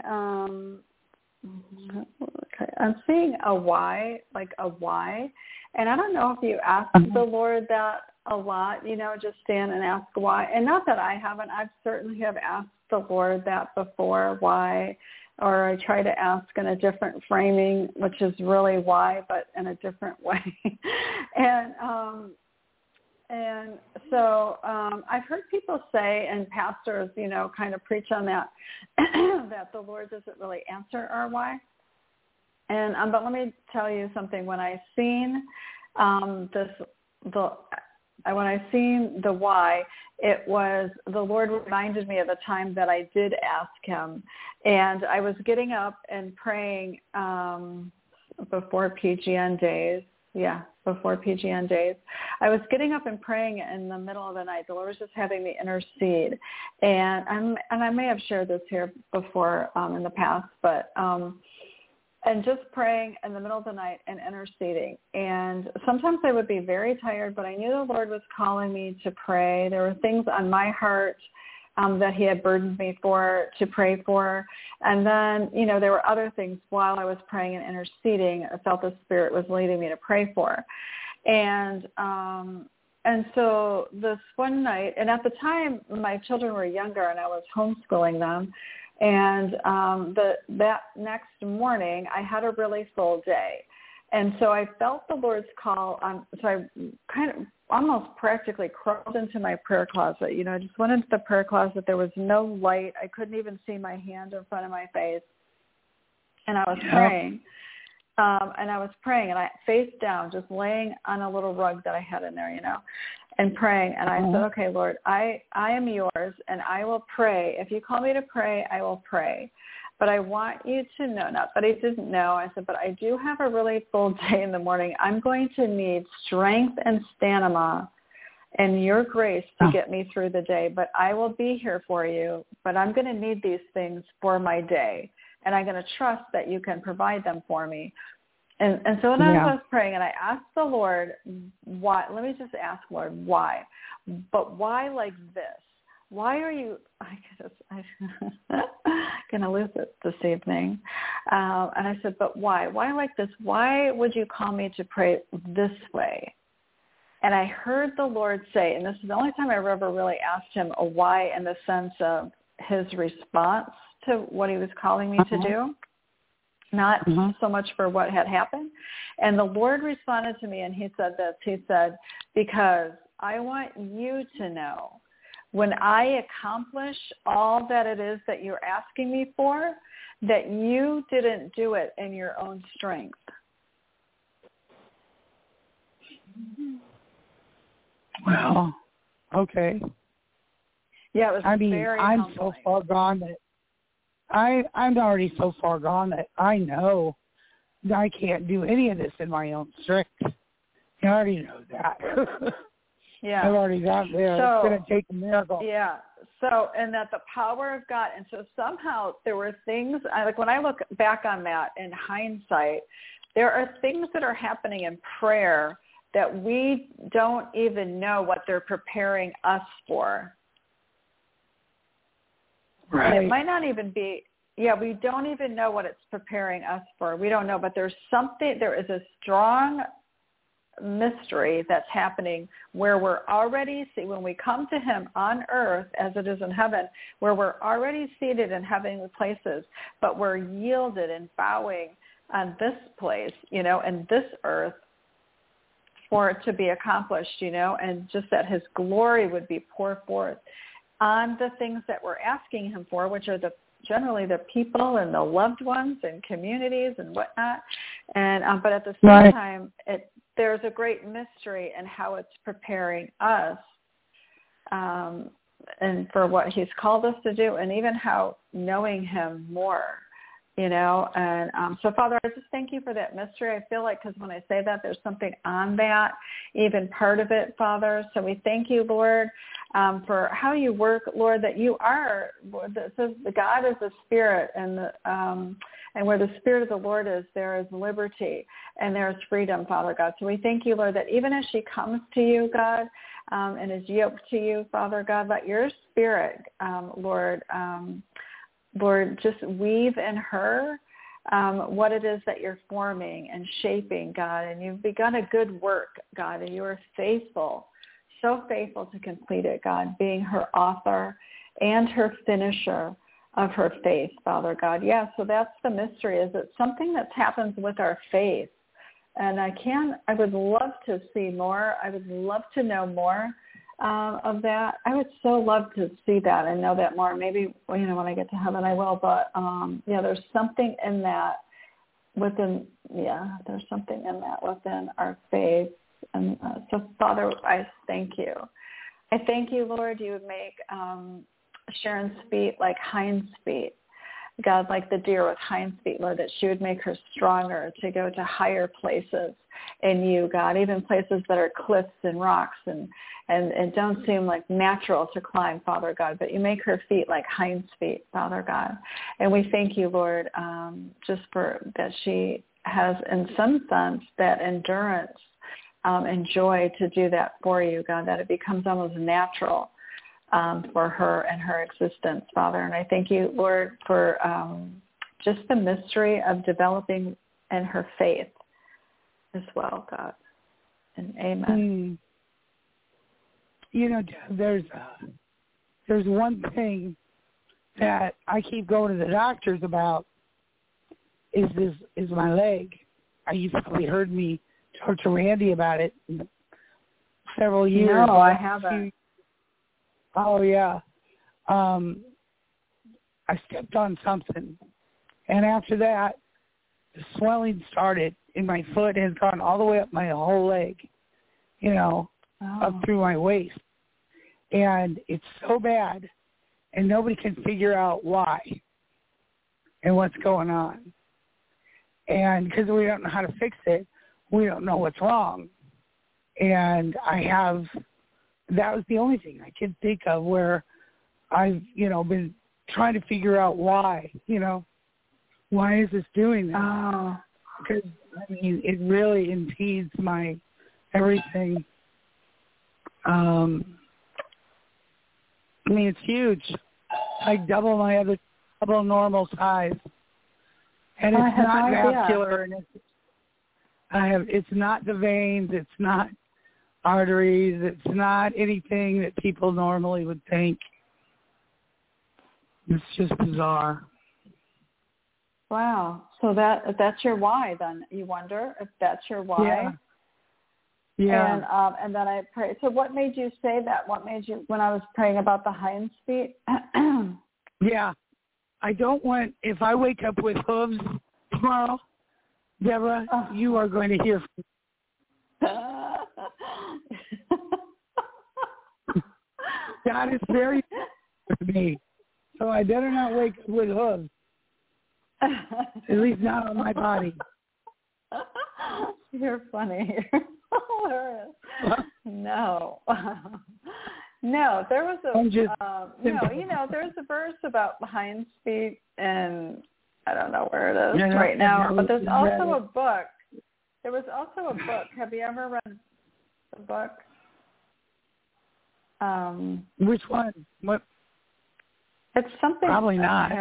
a Y, like a Y. And I don't know if you asked the Lord that a lot, just stand and ask why. And not that I haven't. I certainly have asked the Lord that before, why, or I try to ask in a different framing, which is really why, but in a different way. And so I've heard people say, and pastors, kind of preach on that, that the Lord doesn't really answer our why. And but let me tell you something. When I seen when I seen the why, it was the Lord reminded me of the time that I did ask him. And I was getting up and praying before PGN days. Yeah, before PGN days. I was getting up and praying in the middle of the night. The Lord was just having me intercede. And I may have shared this here before in the past, but and just praying in the middle of the night and interceding. And sometimes I would be very tired, but I knew the Lord was calling me to pray. There were things on my heart that he had burdened me to pray for. And then, there were other things while I was praying and interceding, I felt the Spirit was leading me to pray for. And so this one night, and at the time my children were younger and I was homeschooling them. And that next morning, I had a really full day. And so I felt the Lord's call. So I kind of almost practically crawled into my prayer closet. I just went into the prayer closet. There was no light. I couldn't even see my hand in front of my face. And I was praying. And I face down, just laying on a little rug that I had in there, and praying. And I said, okay, Lord, I am yours, and I will pray. If you call me to pray, I will pray. But I want you to know, not that I didn't know, I said, but I do have a really full day in the morning. I'm going to need strength and stamina and your grace to get me through the day. But I will be here for you. But I'm going to need these things for my day. And I'm going to trust that you can provide them for me. And so when I was praying, and I asked the Lord, why? Let me just ask, Lord, why? But why like this? Why are you, I'm going to lose it this evening. And I said, but why? Why like this? Why would you call me to pray this way? And I heard the Lord say, and this is the only time I've ever really asked him a why in the sense of his response to what he was calling me to do. Not so much for what had happened. And the Lord responded to me and he said this. He said, because I want you to know when I accomplish all that it is that you're asking me for, that you didn't do it in your own strength. Well, okay. Yeah, it was very I'm humbling. so far gone that I'm already so far gone that I know that I can't do any of this in my own strength. I already know that. Yeah. I've already got there. So, it's going to take a miracle. Yeah. So, and that the power of God, and so somehow there were things, like when I look back on that in hindsight, there are things that are happening in prayer that we don't even know what they're preparing us for. Right. And it might not even be, we don't even know what it's preparing us for. We don't know, but there is a strong mystery that's happening where we're already, when we come to him on earth as it is in heaven, where we're already seated in heavenly places, but we're yielded and bowing on this place, and this earth for it to be accomplished, and just that his glory would be poured forth on the things that we're asking him for, which are generally the people and the loved ones and communities and whatnot. And but at the same time, there's a great mystery in how it's preparing us and for what he's called us to do, and even how knowing him more And so, Father, I just thank you for that mystery. I feel like because when I say that, there's something on that, even part of it, Father. So we thank you, Lord, for how you work, Lord, that you are, Lord, that says the God is a spirit, and where the Spirit of the Lord is, there is liberty and there is freedom, Father God. So we thank you, Lord, that even as she comes to you, God, and is yoked to you, Father God, let your Spirit, Lord, just weave in her what it is that you're forming and shaping, God. And you've begun a good work, God, and you are faithful, so faithful to complete it, God, being her author and her finisher of her faith, Father God. Yeah, so that's the mystery. Is it something that happens with our faith? And I would love to see more. I would love to know more of that. I would so love to see that and know that more. Maybe, when I get to heaven, I will. But, there's something in that there's something in that within our faith. And so, Father, I thank you. I thank you, Lord, you would make Sharon's feet like hinds feet. God, like the deer with hinds feet, Lord, that she would make her stronger to go to higher places in you, God, even places that are cliffs and rocks and don't seem like natural to climb, Father God, but you make her feet like hinds feet, Father God. And we thank you, Lord, just for that she has, in some sense, that endurance and joy to do that for you, God, that it becomes almost natural for her and her existence, Father. And I thank you, Lord, for just the mystery of developing in her faith as well, God. And amen. There's one thing that I keep going to the doctors about is my leg. You've probably heard me talk to Randy about it several years. No, I haven't. Oh, yeah. I stepped on something. And after that, the swelling started in my foot and has gone all the way up my whole leg, up through my waist. And it's so bad, and nobody can figure out why and what's going on. And because we don't know how to fix it, we don't know what's wrong. And that was the only thing I could think of where I've, been trying to figure out why, why is this doing that? Because, it really impedes my everything. It's huge. Like double normal size. And it's not vascular, and it's not the veins, it's not arteries, it's not anything that people normally would think. It's just bizarre. Wow. So that's your why then. You wonder if that's your why? Yeah. And then I pray. So what made you say that? What made you, when I was praying about the hinds feet? Yeah. I don't want, if I wake up with hooves tomorrow, Deborah, you are going to hear from God is very with me. So I better not wake up with hooves. At least not on my body. You're funny. You're hilarious. No. No, there was there's a verse about hinds feet, and I don't know where it is right now, but there's also a book. There was also a book. Have you ever read the book? Which one? What? It's something. Probably not.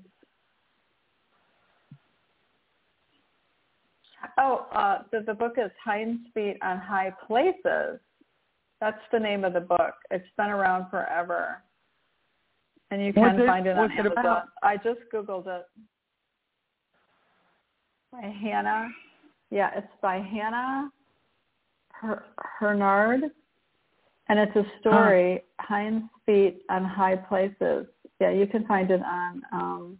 The book is Hinds Feet on High Places. That's the name of the book. It's been around forever. And you can find it on Amazon. I just Googled it. By Hannah. Yeah, it's by Hannah Hernard. And it's a story, Hinds Feet on High Places. Yeah, you can find it on...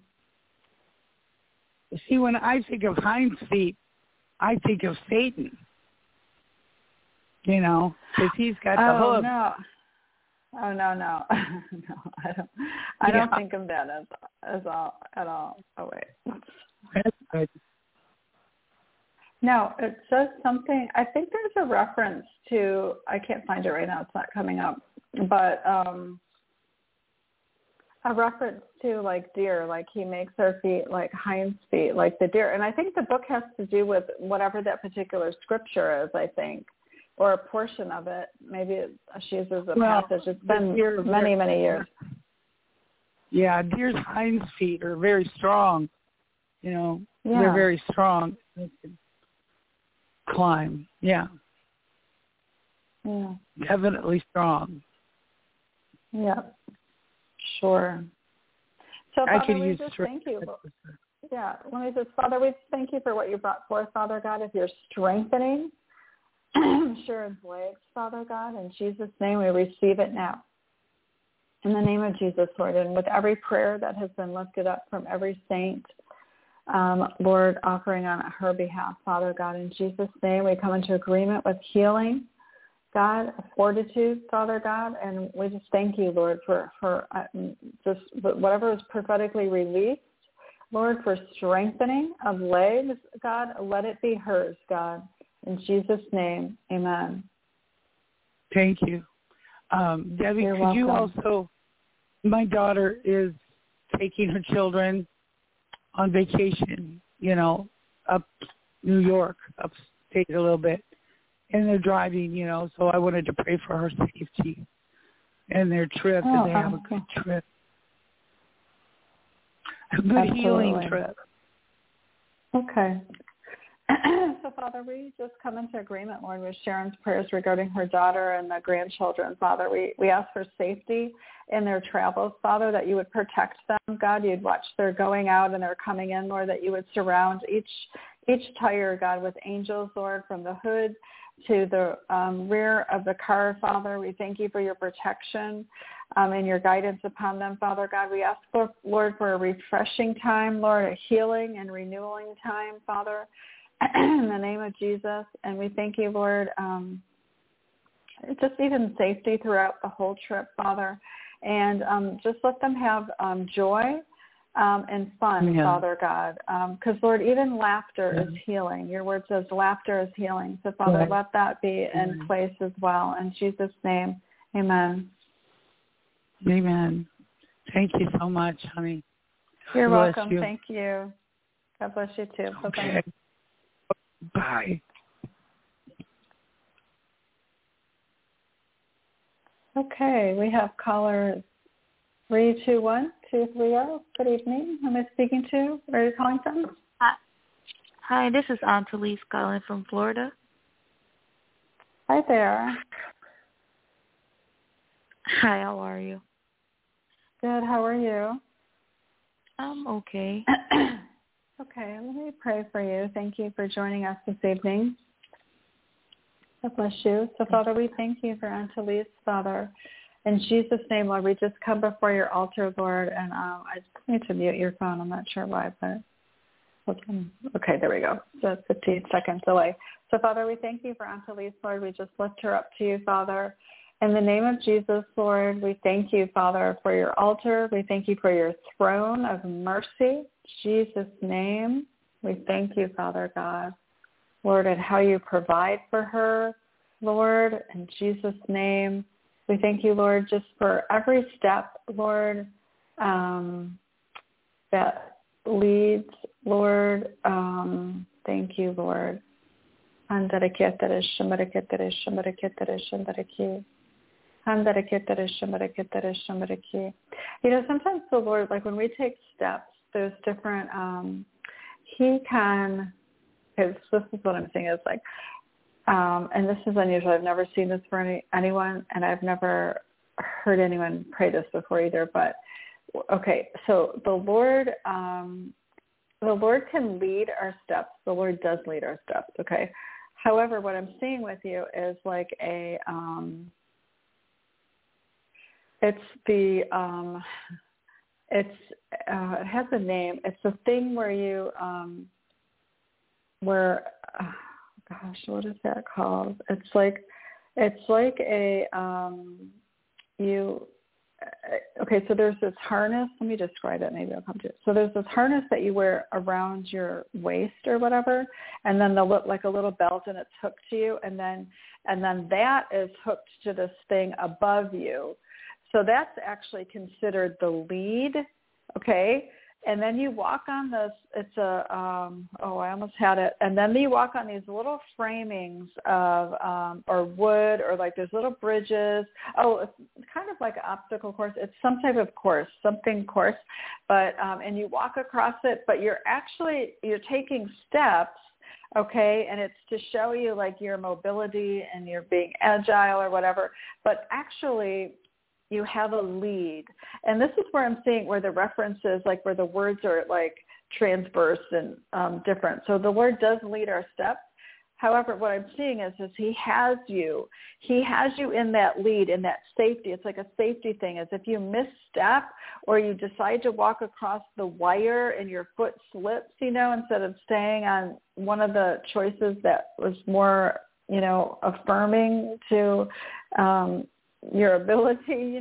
See, when I think of hinds feet, I think of Satan. Because he's got the hooves. No. Oh, no. No, I don't think of that as all at all. Oh, wait. No, it says something. I think there's a reference to, I can't find it right now. It's not coming up. But a reference to like deer, like he makes our feet like hinds feet, like the deer. And I think the book has to do with whatever that particular scripture is, I think, or a portion of it. Maybe she uses a passage. It's been many, many years. Yeah, deer's hinds feet are very strong. You know, they're very strong. They can climb. Yeah. Definitely strong. Yeah. Sure. So, Father, we just thank you. Yeah, let me just, Father, we thank you for what you brought forth, Father God, if you're strengthening Sharon's legs, Father God. In Jesus' name, we receive it now. In the name of Jesus, Lord, and with every prayer that has been lifted up from every saint, Lord, offering on her behalf, Father God, in Jesus' name, we come into agreement with healing, God, fortitude, Father God, and we just thank you, Lord, for just whatever is prophetically released, Lord, for strengthening of legs, God, let it be hers, God, in Jesus' name, amen. Thank you. Debbie, You're could welcome. you also, my daughter is taking her children on vacation, you know, up New York, upstate a little bit. And they're driving, you know, so I wanted to pray for her safety and their trip, and they have a good trip. A good healing trip. Okay. So, Father, we just come into agreement, Lord, with Sharon's prayers regarding her daughter and the grandchildren. Father, we ask for safety in their travels, Father, that you would protect them, God. You'd watch their going out and their coming in, Lord, that you would surround each tire, God, with angels, Lord, from the hood to the rear of the car, Father. We thank you for your protection and your guidance upon them, Father God. We ask, Lord, for a refreshing time, Lord, a healing and renewing time, Father, in the name of Jesus. And we thank you, Lord, just even safety throughout the whole trip, Father. And just let them have joy and fun, Father God. Because, Lord, even laughter is healing. Your word says laughter is healing. So, Father, let that be in place as well. In Jesus' name, amen. Amen. Thank you so much, honey. You're welcome. Thank you. God bless you, too. Bye-bye. Okay. Bye. Okay, we have caller 321230. Good evening. Who am I speaking to? Where are you calling from? Hi, this is Aunt Elise calling from Florida. Hi there. Hi, how are you? Good. How are you? I'm okay. Okay, let me pray for you. Thank you for joining us this evening. God bless you. So, Father, we thank you for Aunt Elise, Father. In Jesus' name, Lord, we just come before your altar, Lord, and I just need to mute your phone. I'm not sure why, but okay, there we go. So 15 seconds delay. So, Father, we thank you for Aunt Elise, Lord. We just lift her up to you, Father. In the name of Jesus, Lord, we thank you, Father, for your altar. We thank you for your throne of mercy. In Jesus' name, we thank you, Father God, Lord, and how you provide for her, Lord, in Jesus' name. We thank you, Lord, just for every step, Lord, that leads, Lord. Thank you, Lord. You know, sometimes the Lord, like when we take steps, there's different, he can, because this is what I'm saying is like, and this is unusual. I've never seen this for anyone, and I've never heard anyone pray this before either. But okay, so the Lord can lead our steps. The Lord does lead our steps. Okay. However, what I'm seeing with you is like a, it has a name. It's a thing where you, gosh, what is that called? It's like a, okay, so there's this harness. Let me describe it. Maybe I'll come to it. So there's this harness that you wear around your waist or whatever, and then they'll look like a little belt, and it's hooked to you, and then that is hooked to this thing above you. So that's actually considered the lead, okay? And then you walk on this, it's a, I almost had it. And then you walk on these little framings of, or wood, or like there's little bridges. Oh, it's kind of like an obstacle course. It's some type of course, but, and you walk across it, but you're taking steps, okay? And it's to show you like your mobility and you're being agile or whatever. But actually, you have a lead. And this is where I'm seeing where the references, like where the words are like transverse and different. So the Lord does lead our steps. However, what I'm seeing is he has you in that lead, in that safety. It's like a safety thing. As if you misstep or you decide to walk across the wire and your foot slips, instead of staying on one of the choices that was more, affirming to, your ability,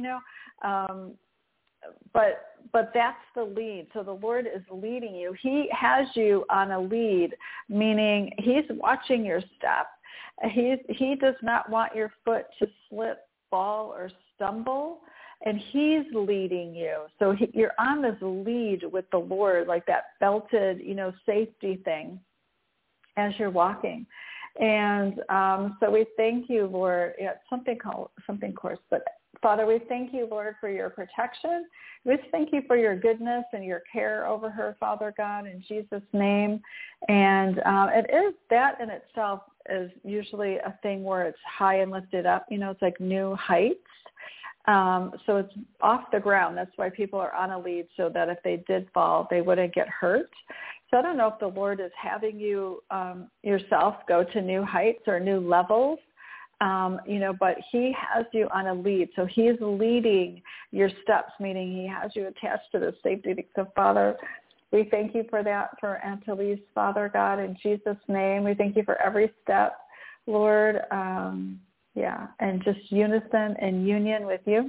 but that's the lead. So the Lord is leading you. He has you on a lead, meaning he's watching your step. He does not want your foot to slip, fall, or stumble, and he's leading you. So you're on this lead with the Lord, like that belted, safety thing as you're walking. And so we thank you, Lord. Yeah, something course, but Father, we thank you, Lord, for your protection. We thank you for your goodness and your care over her, Father God, in Jesus' name. And it is that in itself is usually a thing where it's high and lifted up. It's like new heights. So it's off the ground. That's why people are on a lead, so that if they did fall, they wouldn't get hurt. So I don't know if the Lord is having you yourself go to new heights or new levels, but he has you on a lead. So he's leading your steps, meaning he has you attached to the safety. So, Father, we thank you for that, for Antalise, Father God, in Jesus' name. We thank you for every step, Lord, and just unison and union with you.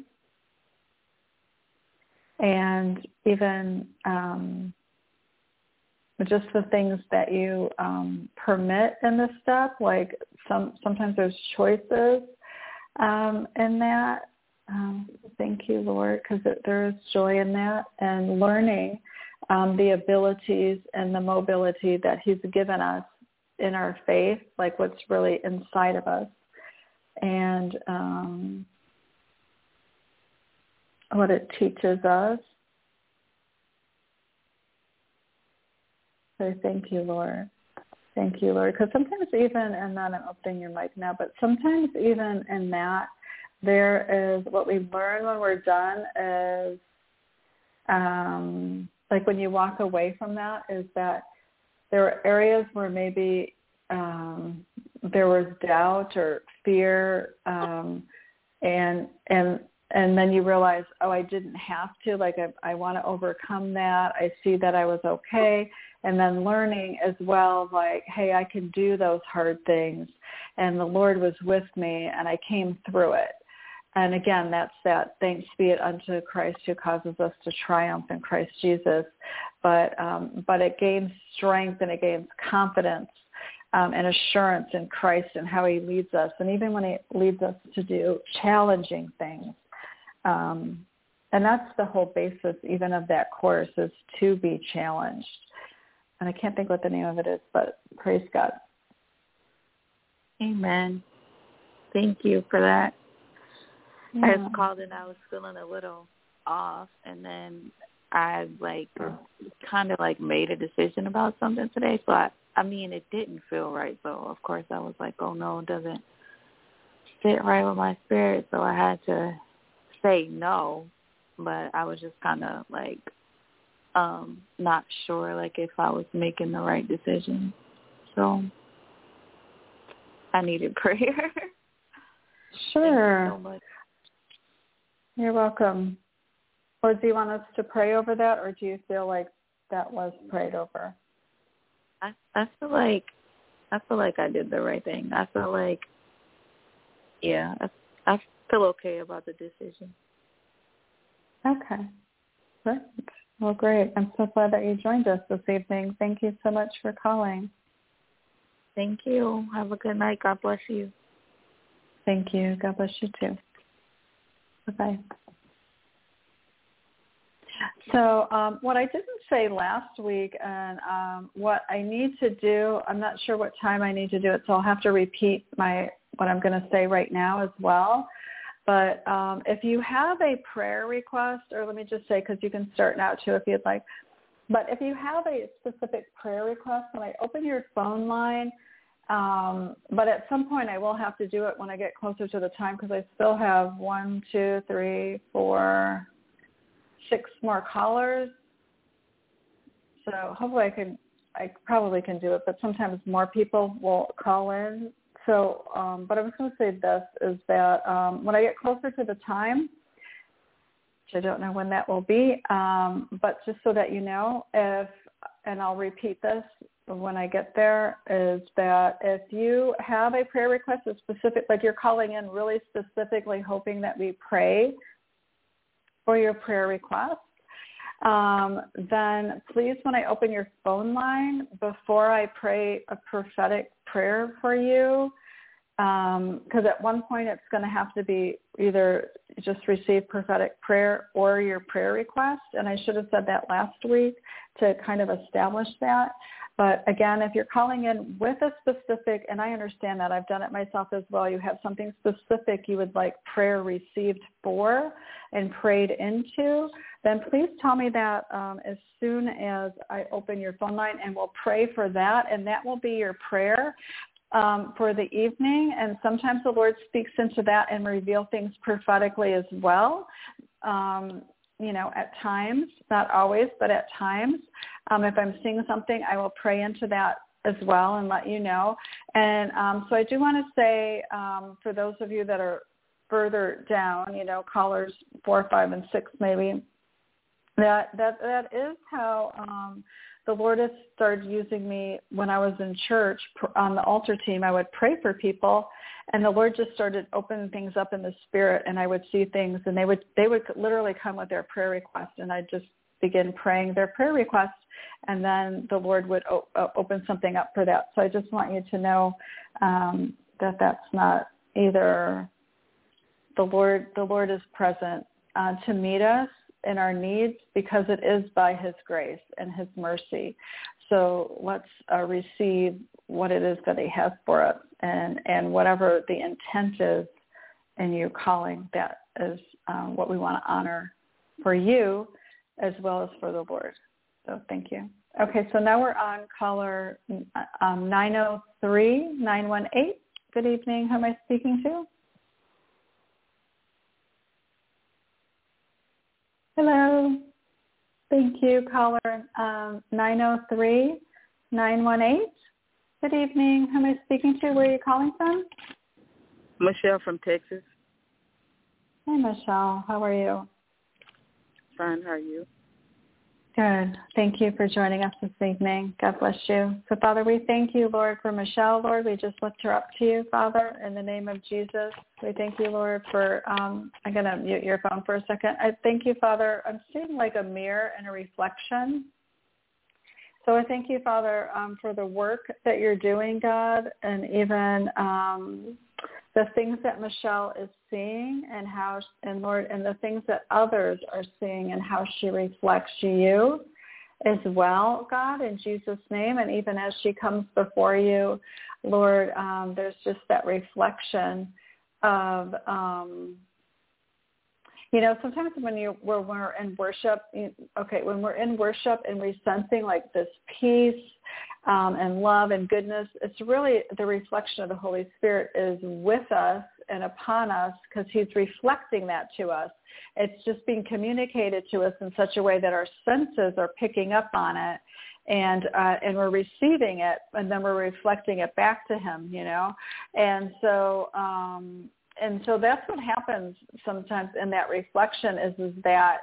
And even just the things that you permit in this step, like sometimes there's choices in that. Thank you, Lord, because there is joy in that, and learning the abilities and the mobility that he's given us in our faith, like what's really inside of us, and what it teaches us. So thank you, Lord. Thank you, Lord. Because sometimes even, and then I'm opening your mic now, but sometimes even in that, there is what we learn when we're done is, like when you walk away from that, is that there are areas where maybe there was doubt or fear, and then you realize, I didn't have to, like I want to overcome that. I see that I was okay. And then learning as well, like, hey, I can do those hard things. And the Lord was with me, and I came through it. And again, that's that thanks be it unto Christ who causes us to triumph in Christ Jesus. But it gains strength and it gains confidence and assurance in Christ and how he leads us. And even when he leads us to do challenging things. And that's the whole basis even of that course, is to be challenged. And I can't think what the name of it is, but praise God. Amen. Thank you for that. Yeah. I just called and I was feeling a little off, and then I kind of made a decision about something today. So it didn't feel right. So of course I was like, oh no, it doesn't sit right with my spirit. So I had to say no, but I was just kind of not sure if I was making the right decision. So I needed prayer. Sure. Thank you so much. You're welcome. Or do you want us to pray over that, or do you feel like that was prayed over? I feel like I did the right thing. I feel like, I feel okay about the decision. Okay. Great. Well, great. I'm so glad that you joined us this evening. Thank you so much for calling. Thank you. Have a good night. God bless you. Thank you. God bless you too. Bye-bye. So what I didn't say last week and what I need to do, I'm not sure what time I need to do it, so I'll have to repeat what I'm going to say right now as well. But if you have a prayer request, or let me just say, because you can start now too if you'd like, but if you have a specific prayer request, when I open your phone line, but at some point I will have to do it when I get closer to the time because I still have 1, 2, 3, 4, 6 more callers. So hopefully I probably can do it, but sometimes more people will call in. So, but I was going to say this is that when I get closer to the time, which I don't know when that will be, but just so that you know, and I'll repeat this when I get there, is that if you have a prayer request that's specific, like you're calling in really specifically hoping that we pray for your prayer request, then please, when I open your phone line, before I pray a prophetic prayer for you, because at one point it's going to have to be either just receive prophetic prayer or your prayer request, and I should have said that last week to kind of establish that. But again, if you're calling in with a specific, and I understand that, I've done it myself as well, you have something specific you would like prayer received for and prayed into, then please tell me that as soon as I open your phone line, and we'll pray for that, and that will be your prayer for the evening. And sometimes the Lord speaks into that and reveal things prophetically as well. At times, not always, but at times. If I'm seeing something, I will pray into that as well and let you know. And so I do want to say for those of you that are further down, callers 4, 5, and 6 maybe, that is how the Lord has started using me. When I was in church on the altar team, I would pray for people, and the Lord just started opening things up in the spirit, and I would see things, and they would literally come with their prayer request, and I'd just begin praying their prayer request, and then the Lord would open something up for that. So I just want you to know that that's not either the Lord is present to meet us in our needs, because it is by his grace and his mercy. So let's receive what it is that he has for us, and whatever the intent is in you calling, that is what we want to honor for you as well as for the Lord. So thank you. Okay, so now we're on caller 903-918. Good evening. Who am I speaking to? Hello. Thank you, caller 903-918. Good evening. Who am I speaking to? Where are you calling from? Michelle from Texas. Hey, Michelle. How are you? Fine. How are you? Good. Thank you for joining us this evening. God bless you. So, Father, we thank you, Lord, for Michelle, Lord. We just lift her up to you, Father, in the name of Jesus. We thank you, Lord, for, I'm going to mute your phone for a second. I thank you, Father. I'm seeing like a mirror and a reflection. So I thank you, Father, for the work that you're doing, God, and even the things that Michelle is seeing and Lord, and the things that others are seeing and how she reflects you as well, God, in Jesus' name. And even as she comes before you, Lord, there's just that reflection of, sometimes when we're in worship, when we're in worship and we're sensing like this peace and love and goodness, it's really the reflection of the Holy Spirit is with us and upon us, because he's reflecting that to us. It's just being communicated to us in such a way that our senses are picking up on it, and we're receiving it, and then we're reflecting it back to him, And so that's what happens sometimes in that reflection is that,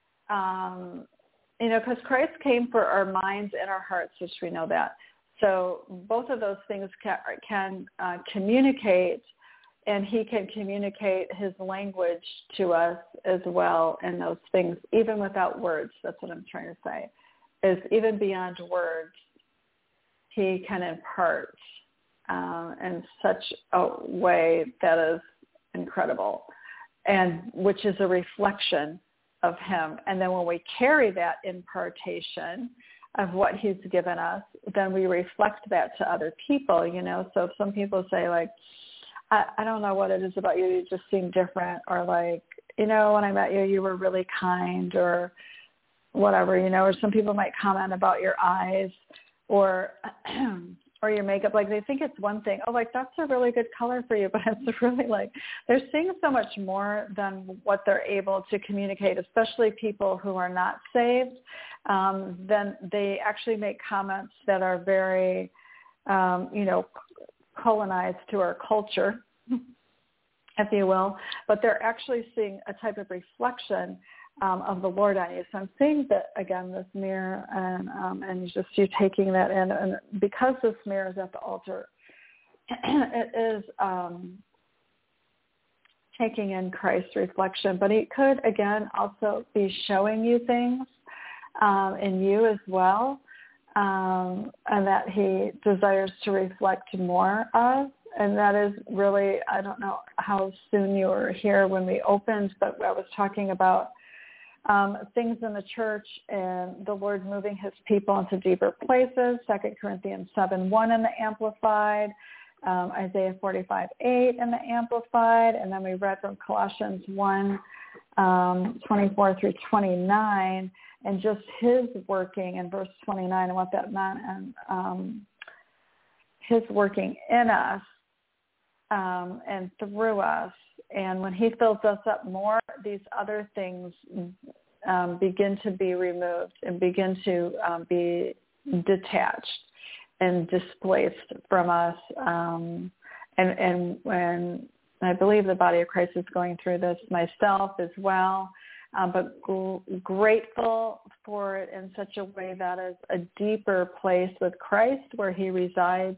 because Christ came for our minds and our hearts, which we know that. So both of those things can communicate and he can communicate his language to us as well in those things, even without words. That's what I'm trying to say, is even beyond words, he can impart in such a way that is incredible, and which is a reflection of him. And then when we carry that impartation of what he's given us, then we reflect that to other people, you know. So if some people say, like, I don't know what it is about you, you just seem different, or like, you know, when I met you, you were really kind, or whatever, you know, or some people might comment about your eyes or or your makeup, like they think it's one thing. Oh, like, that's a really good color for you, but it's really like they're seeing so much more than what they're able to communicate, especially people who are not saved. Then they actually make comments that are very, you know, colonized to our culture, if you will, but they're actually seeing a type of reflection of the Lord on you. So I'm seeing that, again, this mirror, and just you taking that in. And because this mirror is at the altar, it is taking in Christ's reflection. But he could, again, also be showing you things in you as well, and that he desires to reflect more of. And that is really, I don't know how soon you were here when we opened, but I was talking about things in the church and the Lord moving his people into deeper places, 2 Corinthians 7:1 in the Amplified, Isaiah 45:8 in the Amplified, and then we read from Colossians 1:24 through 29, and just his working in verse 29 and what that meant, and his working in us and through us. And when he fills us up more, these other things begin to be removed and begin to be detached and displaced from us. And when I believe the body of Christ is going through this myself as well, but grateful for it in such a way that is a deeper place with Christ where he resides,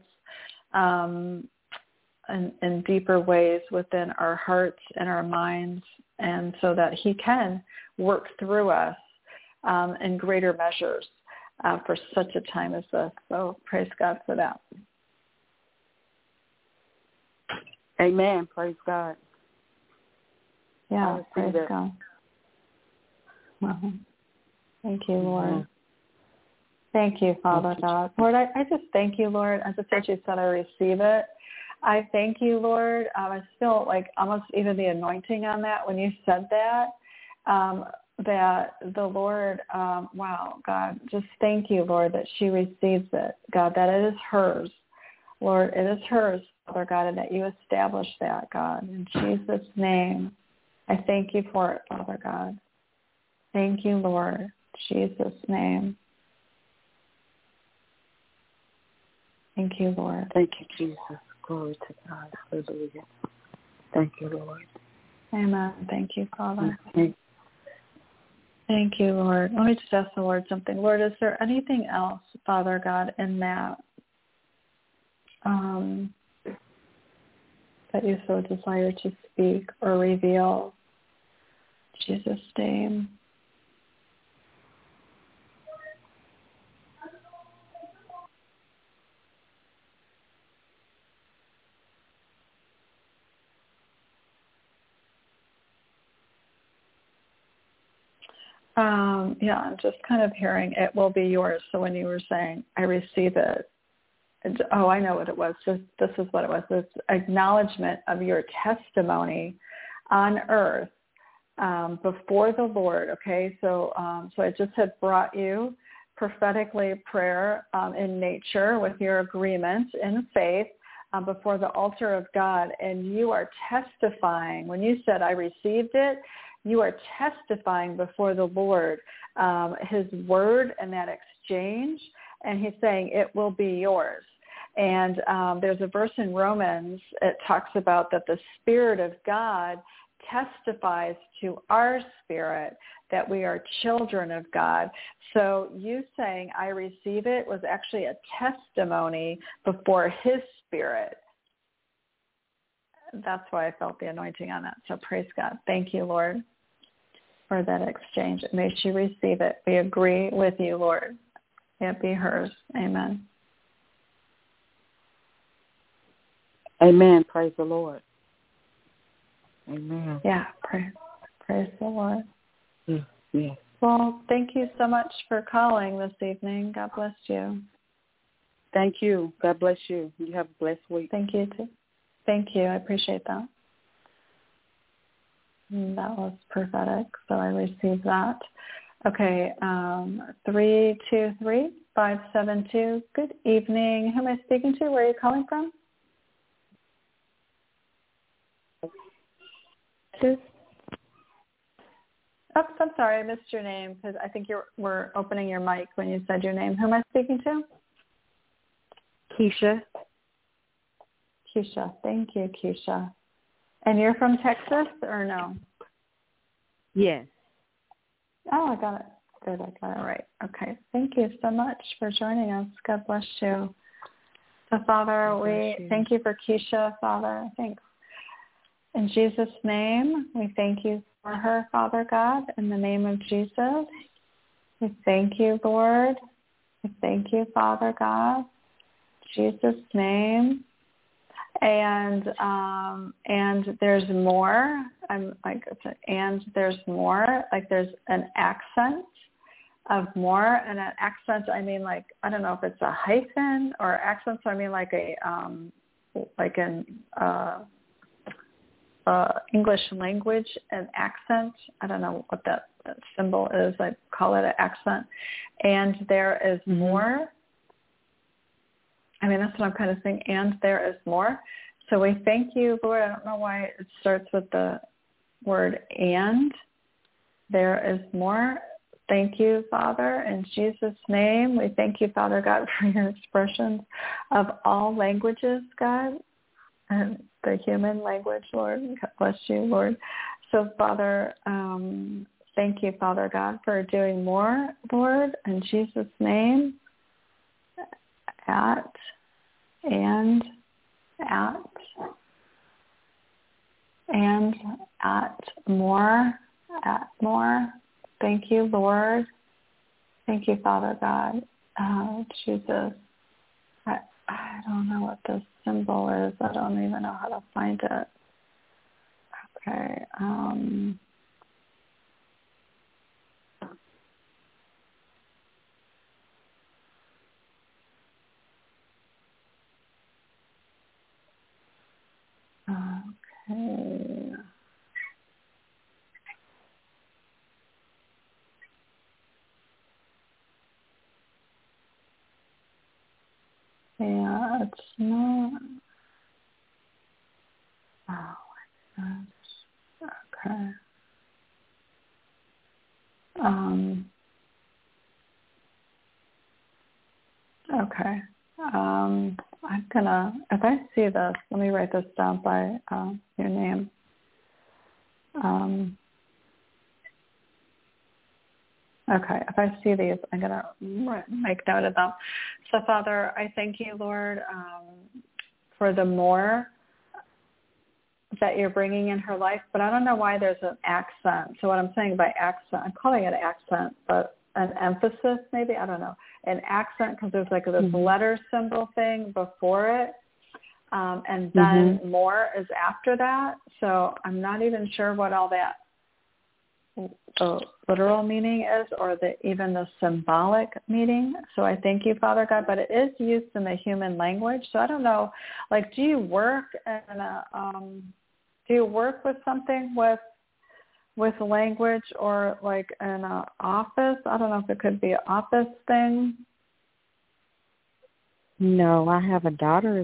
in deeper ways within our hearts and our minds, and so that he can work through us in greater measures for such a time as this. So praise God for that. Amen. Praise God. Yeah, praise God. Thank you, Lord. Thank you, Father God. Lord, I just thank you, Lord. As you said, I receive it. I thank you, Lord. I feel like almost even the anointing on that when you said that, that the Lord, wow, God, just thank you, Lord, that she receives it, God, that it is hers. Lord, it is hers, Father God, and that you establish that, God. In Jesus' name, I thank you for it, Father God. Thank you, Lord. In Jesus' name. Thank you, Lord. Thank you, Jesus. Glory to God. Hallelujah. Thank you, Lord. Amen. Thank you, Father. Thank you, Lord. Let me just ask the Lord something. Lord, is there anything else, Father God, in that that you so desire to speak or reveal? In Jesus' name. Yeah, I'm just kind of hearing it will be yours. So when you were saying, I receive it, oh, I know what it was. This is what it was. This acknowledgement of your testimony on earth before the Lord, okay? So I just had brought you prophetically prayer in nature with your agreement in faith before the altar of God, and you are testifying. When you said, I received it, you are testifying before the Lord, his word and that exchange, and he's saying it will be yours. And there's a verse in Romans, it talks about that the Spirit of God testifies to our spirit that we are children of God. So you saying, I receive it, was actually a testimony before his Spirit that's why I felt the anointing on that. So praise God. Thank you, Lord, for that exchange. May she receive it. We agree with you, Lord. May it be hers. Amen. Amen. Praise the Lord. Amen. Yeah, praise the Lord. Yes. Well, thank you so much for calling this evening. God bless you. Thank you. God bless you. You have a blessed week. Thank you, too. Thank you. I appreciate that. That was prophetic, so I received that. Okay, 323-572. Good evening. Who am I speaking to? Where are you calling from? Oh, I'm sorry. I missed your name because I think you were opening your mic when you said your name. Who am I speaking to? Keisha. Keisha. Thank you, Keisha. And you're from Texas or no? Yes. Oh, I got it. Good. I got it right. Okay. Thank you so much for joining us. God bless you. So, Father, we thank you for Keisha, Father. Thanks. In Jesus' name, we thank you for her, Father God, in the name of Jesus. We thank you, Lord. We thank you, Father God. In Jesus' name. And there's more. I'm like, and there's more. Like there's an accent of more, and an accent. I mean, like I don't know if it's a hyphen or accent. So I mean, like a like an English language, an accent. I don't know what that symbol is. I call it an accent. And there is more. I mean, that's what I'm kind of saying. And there is more. So we thank you, Lord. I don't know why it starts with the word and. There is more. Thank you, Father. In Jesus' name, we thank you, Father God, for your expressions of all languages, God, and the human language, Lord. God bless you, Lord. So, Father, thank you, Father God, for doing more, Lord, in Jesus' name. At more. Thank you, Lord. Thank you, Father God. Jesus, I don't know what this symbol is. I don't even know how to find it. Okay. Okay. Yeah, it's not. Oh my gosh. Okay. Okay. I'm gonna, if I see this, let me write this down by your name. Okay, if I see these, I'm going to make note of them. So, Father, I thank you, Lord, for the more that you're bringing in her life, but I don't know why there's an accent. So what I'm saying by accent, I'm calling it an accent, but an emphasis maybe, I don't know, an accent because there's like this letter symbol thing before it, and then more is after that. So I'm not even sure what all that the literal meaning is or even the symbolic meaning. So I thank you, Father God, but it is used in the human language. So I don't know, like, do you work with something with language or like in an office? I don't know if it could be an office thing. No, I have a daughter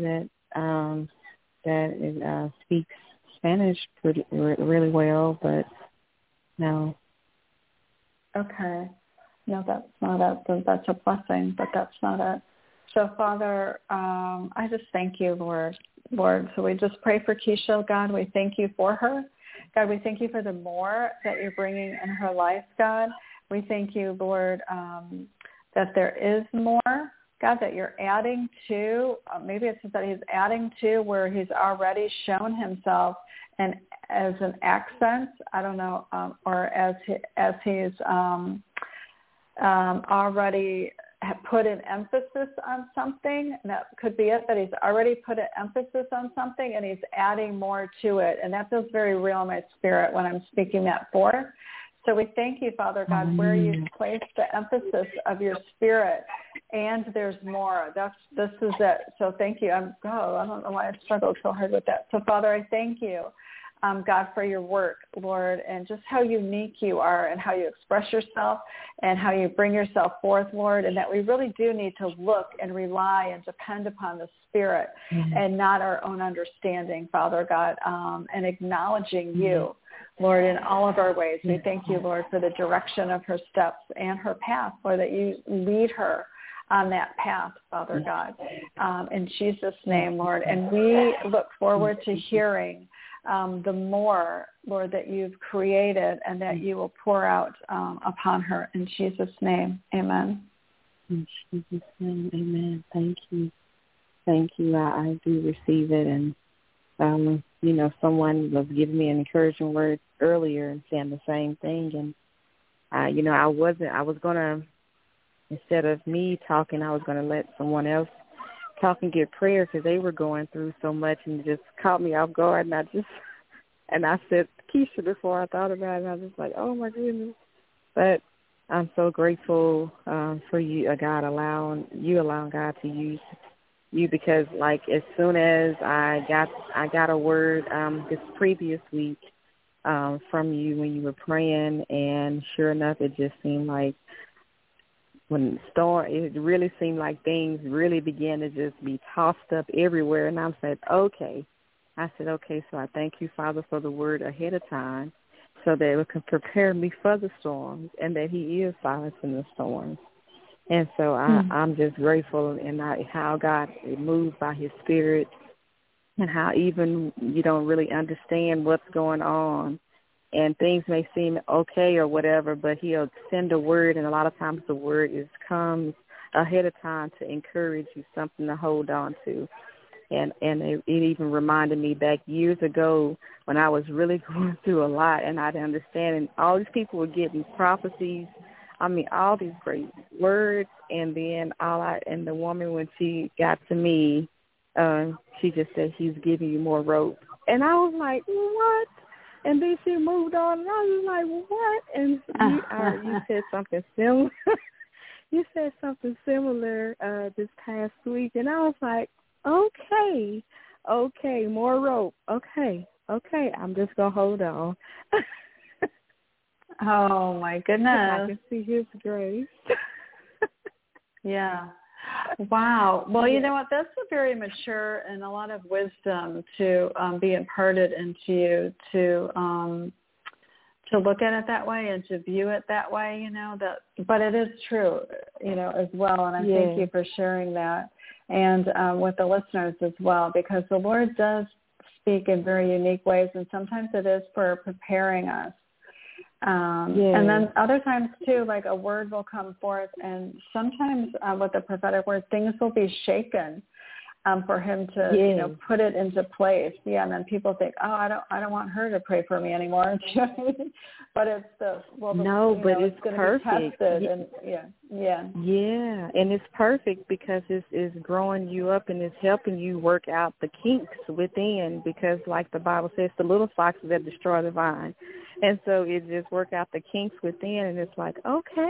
that speaks Spanish really well, but no. Okay. No, that's not it. That's a blessing, but that's not it. So, Father, I just thank you, Lord. So we just pray for Keisha, God. We thank you for her. God, we thank you for the more that you're bringing in her life, God. We thank you, Lord, that there is more God, that you're adding to, maybe it's that he's adding to where he's already shown himself and as an accent, I don't know, or as he's already put an emphasis on something. And that could be it, that he's already put an emphasis on something and he's adding more to it. And that feels very real in my spirit when I'm speaking that forth. So we thank you, Father God, where you've placed the emphasis of your spirit, and there's more. This is it. So thank you. I don't know why I struggled so hard with that. So, Father, I thank you, God, for your work, Lord, and just how unique you are and how you express yourself and how you bring yourself forth, Lord, and that we really do need to look and rely and depend upon the Spirit and not our own understanding, Father God, and acknowledging you, Lord, in all of our ways. We thank you, Lord, for the direction of her steps and her path, Lord, that you lead her on that path, Father God, in Jesus' name, Lord. And we look forward to hearing the more, Lord, that you've created and that you will pour out upon her. In Jesus' name, amen. In Jesus' name, amen. Thank you. Thank you. I do receive it. And, someone was giving me an encouraging word earlier and saying the same thing. And, I was going to, instead of me talking, I was going to let someone else talk and get prayer because they were going through so much, and it just caught me off guard. And I said Keisha before I thought about it, and I was just like, oh my goodness. But I'm so grateful for you, God, allowing God to use you, because like as soon as I got a word this previous week from you when you were praying, and sure enough, it just seemed like it really seemed like things really began to just be tossed up everywhere. And I said, okay, so I thank you, Father, for the word ahead of time so that it can prepare me for the storms, and that he is silencing the storms. And so I'm just grateful, and how God moved by his Spirit, and how even you don't really understand what's going on, and things may seem okay or whatever, but he'll send a word, and a lot of times the word comes ahead of time to encourage you, something to hold on to. And it even reminded me back years ago when I was really going through a lot, and I didn't understand, and all these people were getting prophecies, all these great words, and then the woman, when she got to me, she just said, he's giving you more rope. And I was like, what? And then she moved on, and I was like, what? And you said something similar. You said something similar this past week, and I was like, okay, more rope. Okay, I'm just going to hold on. Oh, my goodness. I can see his grace. Yeah. Wow. Well, you know what? That's a very mature and a lot of wisdom to be imparted into you to look at it that way and to view it that way, but it is true, as well. And I thank you for sharing that, and with the listeners as well, because the Lord does speak in very unique ways, and sometimes it is for preparing us. And then other times too, like a word will come forth, and sometimes with the prophetic word, things will be shaken for him to put it into place. And then people think, oh, I don't want her to pray for me anymore. But it's but it's perfect. And it's perfect because it's growing you up, and it's helping you work out the kinks within, because like the Bible says, the little foxes that destroy the vine. And so it just work out the kinks within, and it's like, okay,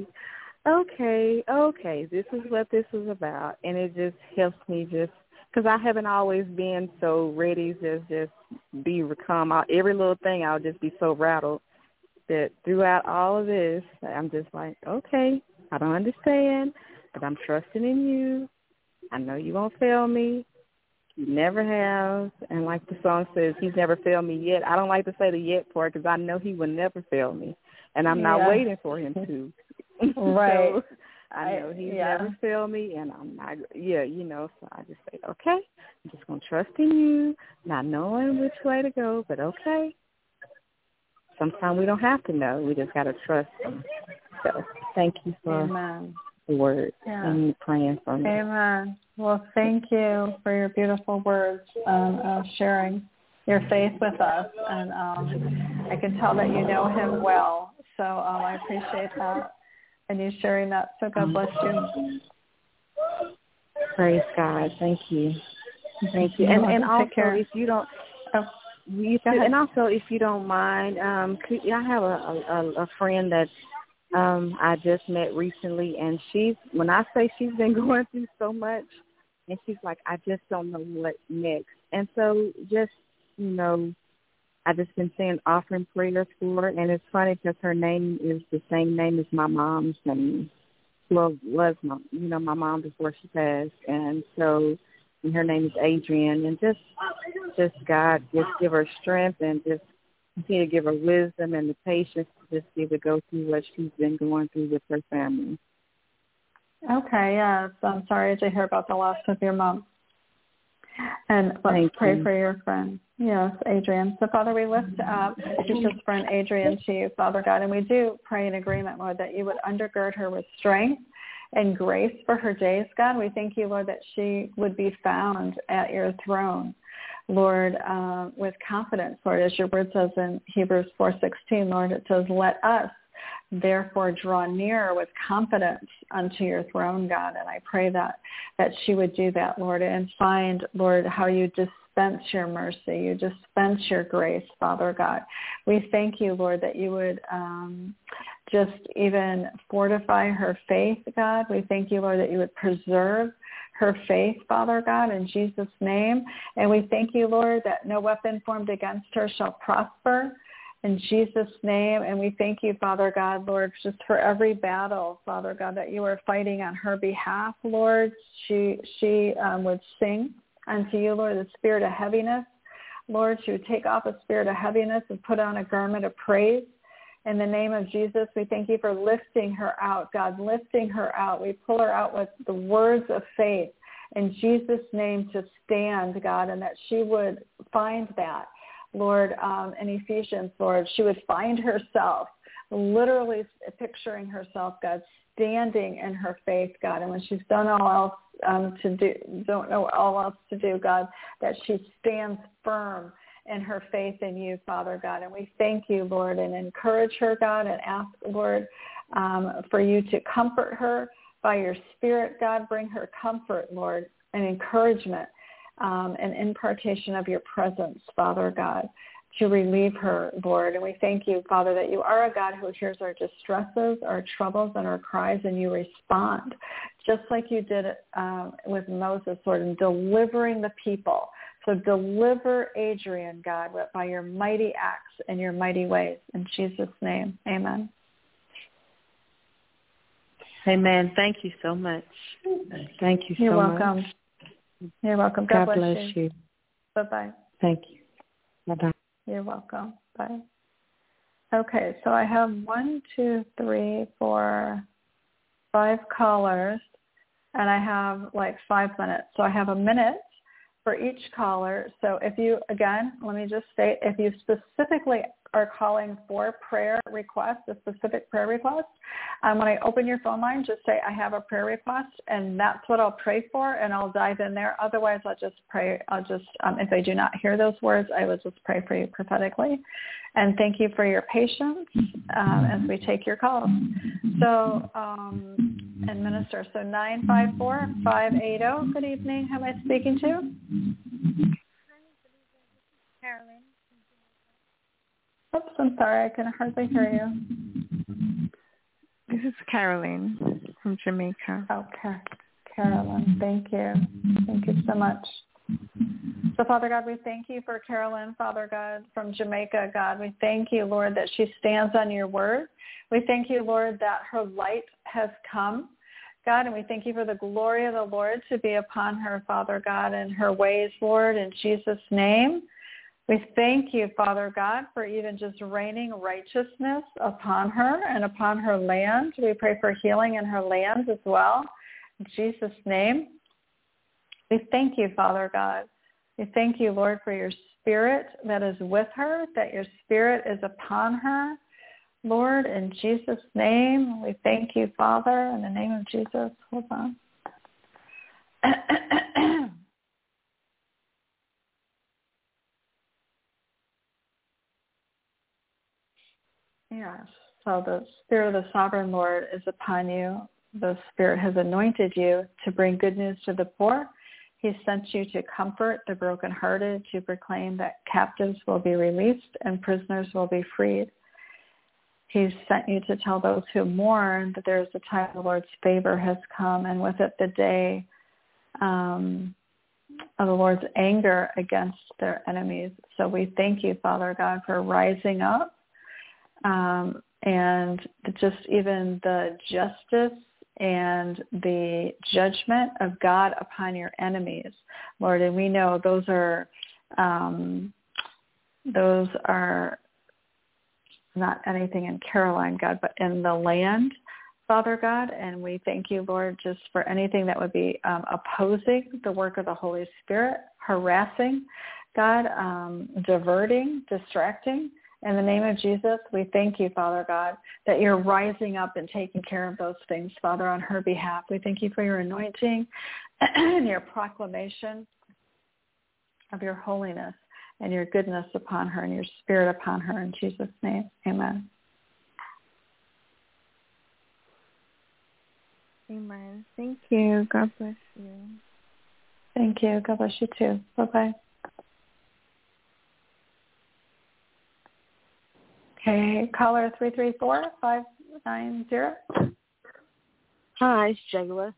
this is what this is about. And it just helps me because I haven't always been so ready to just be calm. Every little thing, I'll just be so rattled that throughout all of this, I'm just like, okay, I don't understand, but I'm trusting in you. I know you won't fail me. You never have. And like the song says, he's never failed me yet. I don't like to say the yet part because I know he will never fail me. And I'm not waiting for him to. Right. So I know he's never failed me, and I'm not, so I just say, okay, I'm just going to trust in you, not knowing which way to go, but okay. Sometimes we don't have to know. We just got to trust him. So thank you for the word. Yeah. continue praying for me. Amen. Well, thank you for your beautiful words of sharing your faith with us. And I can tell that you know him well. So I appreciate that and you sharing that. So God bless you. Praise God. Thank you. Thank you. And also, if you don't, and also if you don't mind, I have a friend that I just met recently, and when I say she's been going through so much, and she's like, I just don't know what next. And so just, I just been saying offering prayers for her, and it's funny because her name is the same name as my mom's name. Well, was my mom before she passed, and so her name is Adrienne, and just God, just give her strength and just continue to give her wisdom and the patience to just be able to go through what she's been going through with her family. Okay, yes. I'm sorry to hear about the loss of your mom. And let's pray for your friend. Yes, Adrienne. So, Father, we lift up Keisha's friend Adrienne to you, Father God, and we do pray in agreement, Lord, that you would undergird her with strength and grace for her days, God. We thank you, Lord, that she would be found at your throne, Lord, with confidence, Lord, as your word says in Hebrews 4:16, Lord, it says, let us therefore draw near with confidence unto your throne, God. And I pray that she would do that, Lord, and find, Lord, how you dispense your mercy, you dispense your grace, Father God. We thank you, Lord, that you would just even fortify her faith, God. We thank you, Lord, that you would preserve her faith, Father God, in Jesus' name. And we thank you, Lord, that no weapon formed against her shall prosper, in Jesus' name. And we thank you, Father God, Lord, just for every battle, Father God, that you are fighting on her behalf, Lord. She would sing unto you, Lord, the spirit of heaviness. Lord, she would take off a spirit of heaviness and put on a garment of praise. In the name of Jesus, we thank you for lifting her out, God, lifting her out. We pull her out with the words of faith in Jesus' name to stand, God, and that she would find that, Lord, in Ephesians, Lord, she would find herself, literally picturing herself, God, standing in her faith, God, and when she's done all else don't know all else to do, God, that she stands firm in her faith in you, Father God. And we thank you, Lord, and encourage her, God, and ask, Lord, for you to comfort her by your Spirit, God. Bring her comfort, Lord, and encouragement and impartation of your presence, Father God, to relieve her, Lord. And we thank you, Father, that you are a God who hears our distresses, our troubles, and our cries, and you respond, just like you did with Moses, Lord, in delivering the people. So deliver Adrienne, God, by your mighty acts and your mighty ways. In Jesus' name, amen. Amen. Thank you so much. Thank you so much. You're welcome. You're welcome. God bless you. Bye-bye. Thank you. Bye-bye. You're welcome. Bye. Okay, so I have 1, 2, 3, 4, 5 callers, and I have like 5 minutes. So I have a minute for each caller. So if you, again, let me just state, if you specifically are calling for prayer requests, a specific prayer request, when I open your phone line, just say, I have a prayer request, and that's what I'll pray for, and I'll dive in there. Otherwise, I'll just pray. If I do not hear those words, I will just pray for you prophetically. And thank you for your patience as we take your calls. So, and minister, so 954-580. Good evening. Who am I speaking to? Carolyn. Oops, I'm sorry. I can hardly hear you. This is Caroline from Jamaica. Okay. Carolyn, thank you. Thank you so much. So, Father God, we thank you for Carolyn, Father God, from Jamaica, God. We thank you, Lord, that she stands on your word. We thank you, Lord, that her light has come, God, and we thank you for the glory of the Lord to be upon her, Father God, and her ways, Lord, in Jesus' name. We thank you, Father God, for even just raining righteousness upon her and upon her land. We pray for healing in her land as well. In Jesus' name, we thank you, Father God. We thank you, Lord, for your spirit that is with her, that your spirit is upon her. Lord, in Jesus' name, we thank you, Father, in the name of Jesus. Hold on. Yes. So the Spirit of the Sovereign Lord is upon you. The Spirit has anointed you to bring good news to the poor. He sent you to comfort the brokenhearted, to proclaim that captives will be released and prisoners will be freed. He sent you to tell those who mourn that there is a time the Lord's favor has come, and with it the day of the Lord's anger against their enemies. So we thank you, Father God, for rising up and just even the justice and the judgment of God upon your enemies, Lord. And we know those are not anything in Caroline, God, but in the land, Father God. And we thank you, Lord, just for anything that would be opposing the work of the Holy Spirit, harassing, God, diverting, distracting. In the name of Jesus, we thank you, Father God, that you're rising up and taking care of those things, Father, on her behalf. We thank you for your anointing and your proclamation of your holiness and your goodness upon her and your Spirit upon her. In Jesus' name, amen. Amen. Thank you. God bless you. Thank you. God bless you too. Bye-bye. Okay, caller 334-590. Hi, it's Jayla.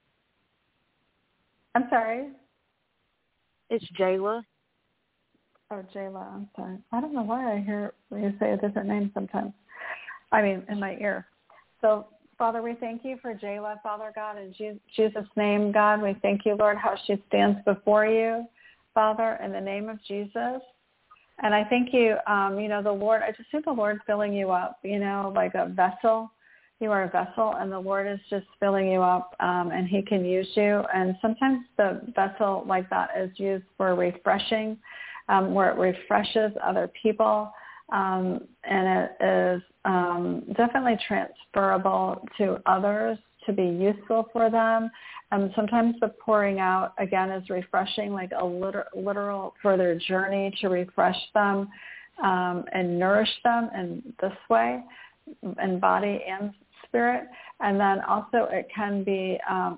I'm sorry. It's Jayla. Oh, Jayla, I'm sorry. I don't know why I hear you say a different name sometimes. I mean, in my ear. So, Father, we thank you for Jayla, Father God, in Jesus' name, God. We thank you, Lord, how she stands before you, Father, in the name of Jesus. And I thank you, the Lord, I just see the Lord filling you up, like a vessel. You are a vessel, and the Lord is just filling you up, and he can use you. And sometimes the vessel like that is used for refreshing, where it refreshes other people, and it is definitely transferable to others to be useful for them. Sometimes the pouring out, again, is refreshing, like a literal for their journey to refresh them and nourish them in this way, in body and spirit. And then also it can be,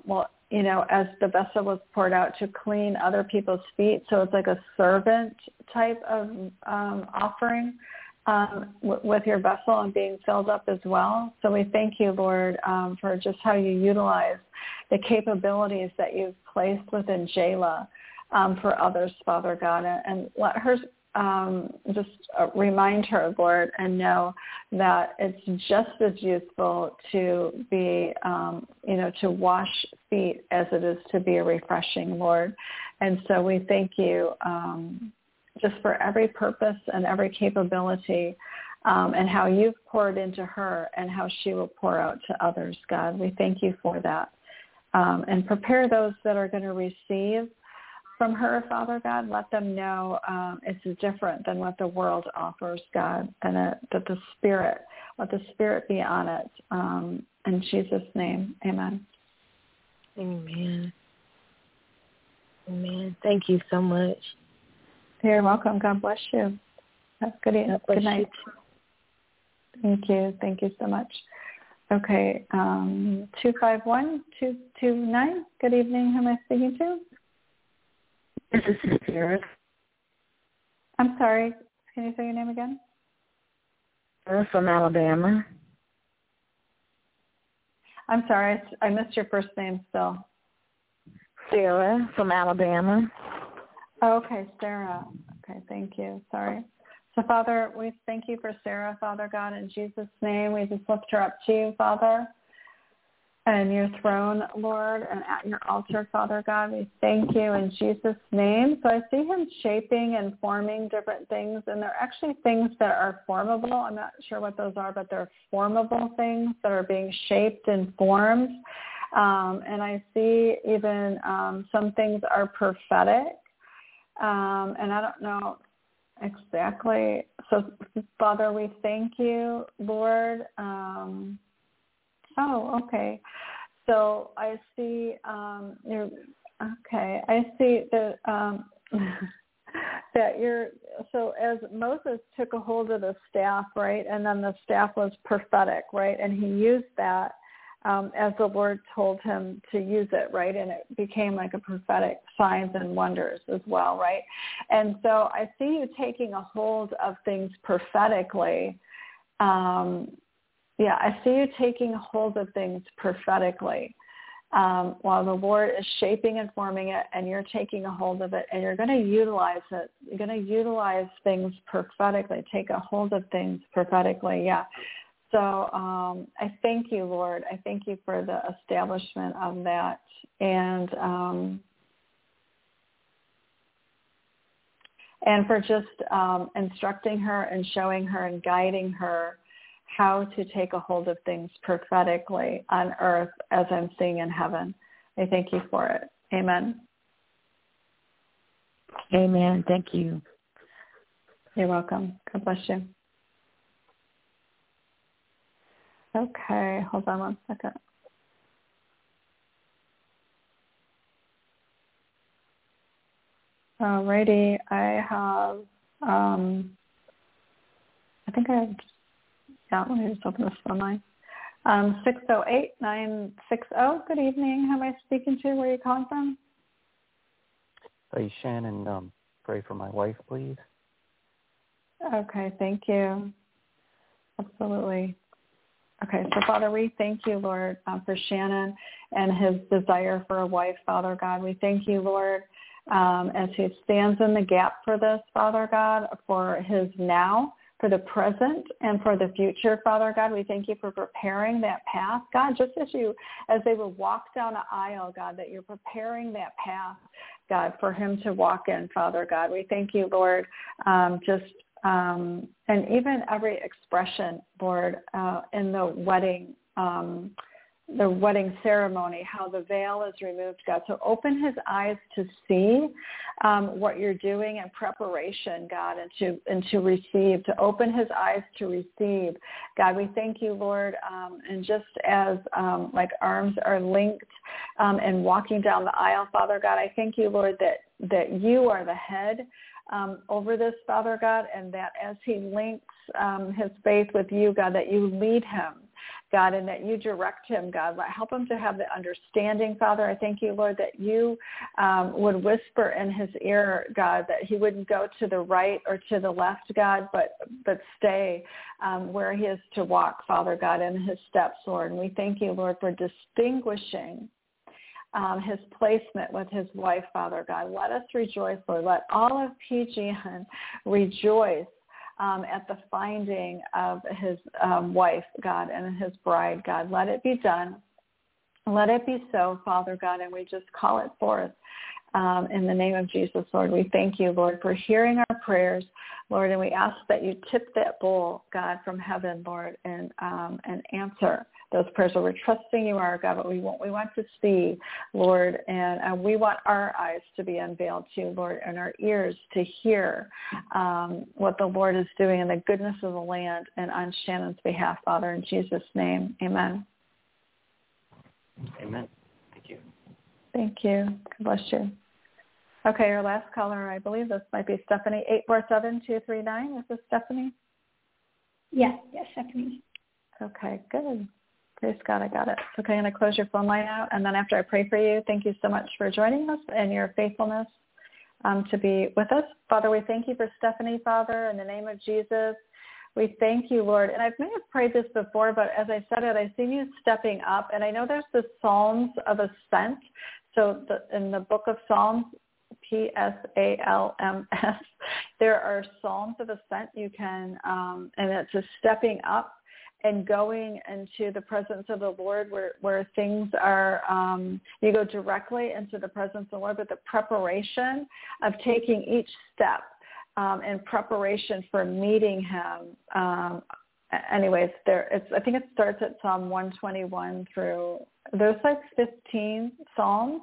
as the vessel was poured out, to clean other people's feet. So it's like a servant type of offering with your vessel and being filled up as well. So we thank you, Lord, for just how you utilize the capabilities that you've placed within Jayla for others, Father God, and let her just remind her, Lord, and know that it's just as useful to be, to wash feet as it is to be a refreshing, Lord. And so we thank you just for every purpose and every capability and how you've poured into her and how she will pour out to others, God. We thank you for that. And prepare those that are going to receive from her, Father God. Let them know it's different than what the world offers, God, and that let the Spirit be on it. In Jesus' name, amen. Amen. Amen. Thank you so much. You're welcome. God bless you. Good night. Thank you. Thank you so much. Okay, 251-229. Good evening. Who am I speaking to? This is Sarah. I'm sorry. Can you say your name again? Sarah from Alabama. I'm sorry. I missed your first name still. Sarah from Alabama. Oh, okay, Sarah. Okay, thank you. Sorry. So, Father, we thank you for Sarah, Father God, in Jesus' name. We just lift her up to you, Father, and your throne, Lord, and at your altar, Father God. We thank you in Jesus' name. So I see him shaping and forming different things, and they're actually things that are formable. I'm not sure what those are, but they're formable things that are being shaped and formed. And I see even some things are prophetic. And I don't know Exactly. So, Father, we thank you, Lord. Okay. So I see I see that that so as Moses took a hold of the staff, right, and then the staff was prophetic, right, and he used that as the Lord told him to use it, right, and it became like a prophetic signs and wonders as well, right, and so I see you taking a hold of things prophetically. I see you taking a hold of things prophetically. While the Lord is shaping and forming it, and you're taking a hold of it, and you're going to utilize it. You're going to utilize things prophetically, take a hold of things prophetically, yeah. So I thank you, Lord. I thank you for the establishment of that. And for just instructing her and showing her and guiding her how to take a hold of things prophetically on earth as I'm seeing in heaven. I thank you for it. Amen. Amen. Thank you. You're welcome. God bless you. Okay, hold on one second. Alrighty, I have, I think I have, let me just open this phone line. 608-960. Good evening. Who am I speaking to? Where are you calling from? Hey, Shannon, pray for my wife, please. Okay, thank you. Absolutely. Okay, so Father, we thank you, Lord, for Shannon and his desire for a wife, Father God. We thank you, Lord, as he stands in the gap for this, Father God, for his now, for the present, and for the future, Father God. We thank you for preparing that path, God, just as they will walk down the aisle, God, that you're preparing that path, God, for him to walk in, Father God. We thank you, Lord, and even every expression, Lord, in the wedding ceremony, how the veil is removed, God. So open his eyes to see what you're doing in preparation, God, and to receive, to open his eyes to receive. God, we thank you, Lord, and just as like arms are linked and walking down the aisle, Father God, I thank you, Lord, that you are the head over this, Father God, and that as he links his faith with you, God, that you lead him, God, and that you direct him, God. Help him to have the understanding, Father. I thank you, Lord, that you would whisper in his ear, God, that he wouldn't go to the right or to the left, God, but stay where he is to walk, Father God, in his steps, Lord. And we thank you, Lord, for distinguishing his placement with his wife, Father God. Let us rejoice, Lord. Let all of PGN rejoice at the finding of his wife, God, and his bride, God. Let it be done. Let it be so, Father God, and we just call it forth in the name of Jesus, Lord. We thank you, Lord, for hearing our prayers, Lord, and we ask that you tip that bowl, God, from heaven, Lord, and answer those prayers. So we're trusting you are, God, but we want to see, Lord, and we want our eyes to be unveiled too, Lord, and our ears to hear what the Lord is doing in the goodness of the land and on Shannon's behalf, Father, in Jesus' name. Amen. Amen. Thank you. Thank you. God bless you. Okay, our last caller, I believe this might be Stephanie, 847-239. Is this Stephanie? Yes, Stephanie. Okay, good. Praise God, I got it. Okay, I'm going to close your phone line out, and then after I pray for you, thank you so much for joining us and your faithfulness to be with us. Father, we thank you for Stephanie, Father, in the name of Jesus. We thank you, Lord. And I may have prayed this before, but as I said it, I see you stepping up. And I know there's the Psalms of Ascent. So in the book of Psalms, Psalms, there are Psalms of Ascent you can, and it's a stepping up and going into the presence of the Lord where things are, you go directly into the presence of the Lord, but the preparation of taking each step in preparation for meeting him. Anyways, I think it starts at Psalm 121 through, there's like 15 Psalms,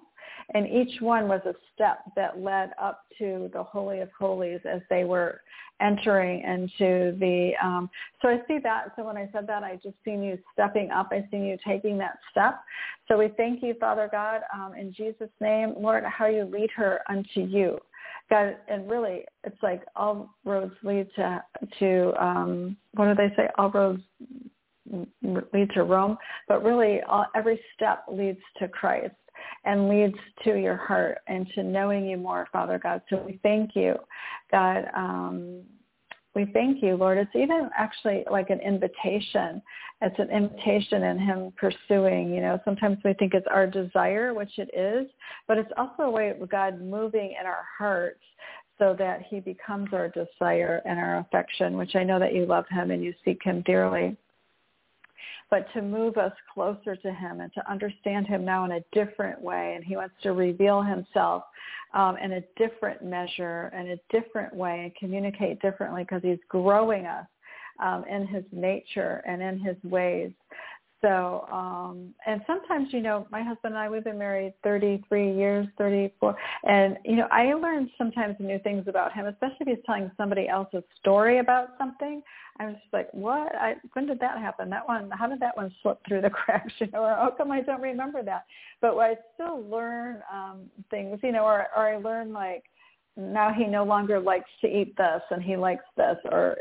And each one was a step that led up to the Holy of Holies as they were entering into the, so I see that. So when I said that, I just seen you stepping up. I seen you taking that step. So we thank you, Father God, in Jesus' name, Lord, how you lead her unto you. God, and really, it's like all roads lead to what do they say? All roads lead to Rome, but really every step leads to Christ and leads to your heart and to knowing you more, Father God. So we thank you, God. We thank you, Lord. It's even actually like an invitation. It's an invitation in him pursuing. Sometimes we think it's our desire, which it is, but it's also a way of God moving in our hearts so that he becomes our desire and our affection, which I know that you love him and you seek him dearly. But to move us closer to him and to understand him now in a different way. And he wants to reveal himself in a different measure, in a different way, and communicate differently because he's growing us in his nature and in his ways. So, and sometimes, my husband and I, we've been married 33 years, 34. And, I learn sometimes new things about him, especially if he's telling somebody else a story about something. I'm just like, what? When did that happen? That one, how did that one slip through the cracks? Or how come I don't remember that? But I still learn things, or I learn like, now he no longer likes to eat this and he likes this, or,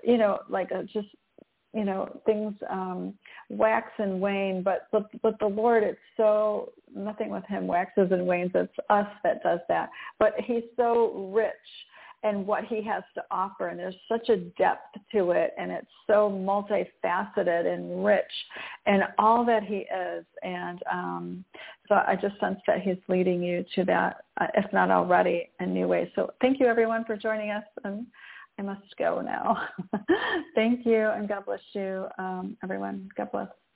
things wax and wane, but the Lord, it's so, nothing with him waxes and wanes. It's us that does that. But he's so rich in what he has to offer, and there's such a depth to it, and it's so multifaceted and rich in all that he is. And so I just sense that he's leading you to that, if not already, in new ways. So thank you, everyone, for joining us. And I must go now. Thank you, and God bless you, everyone. God bless.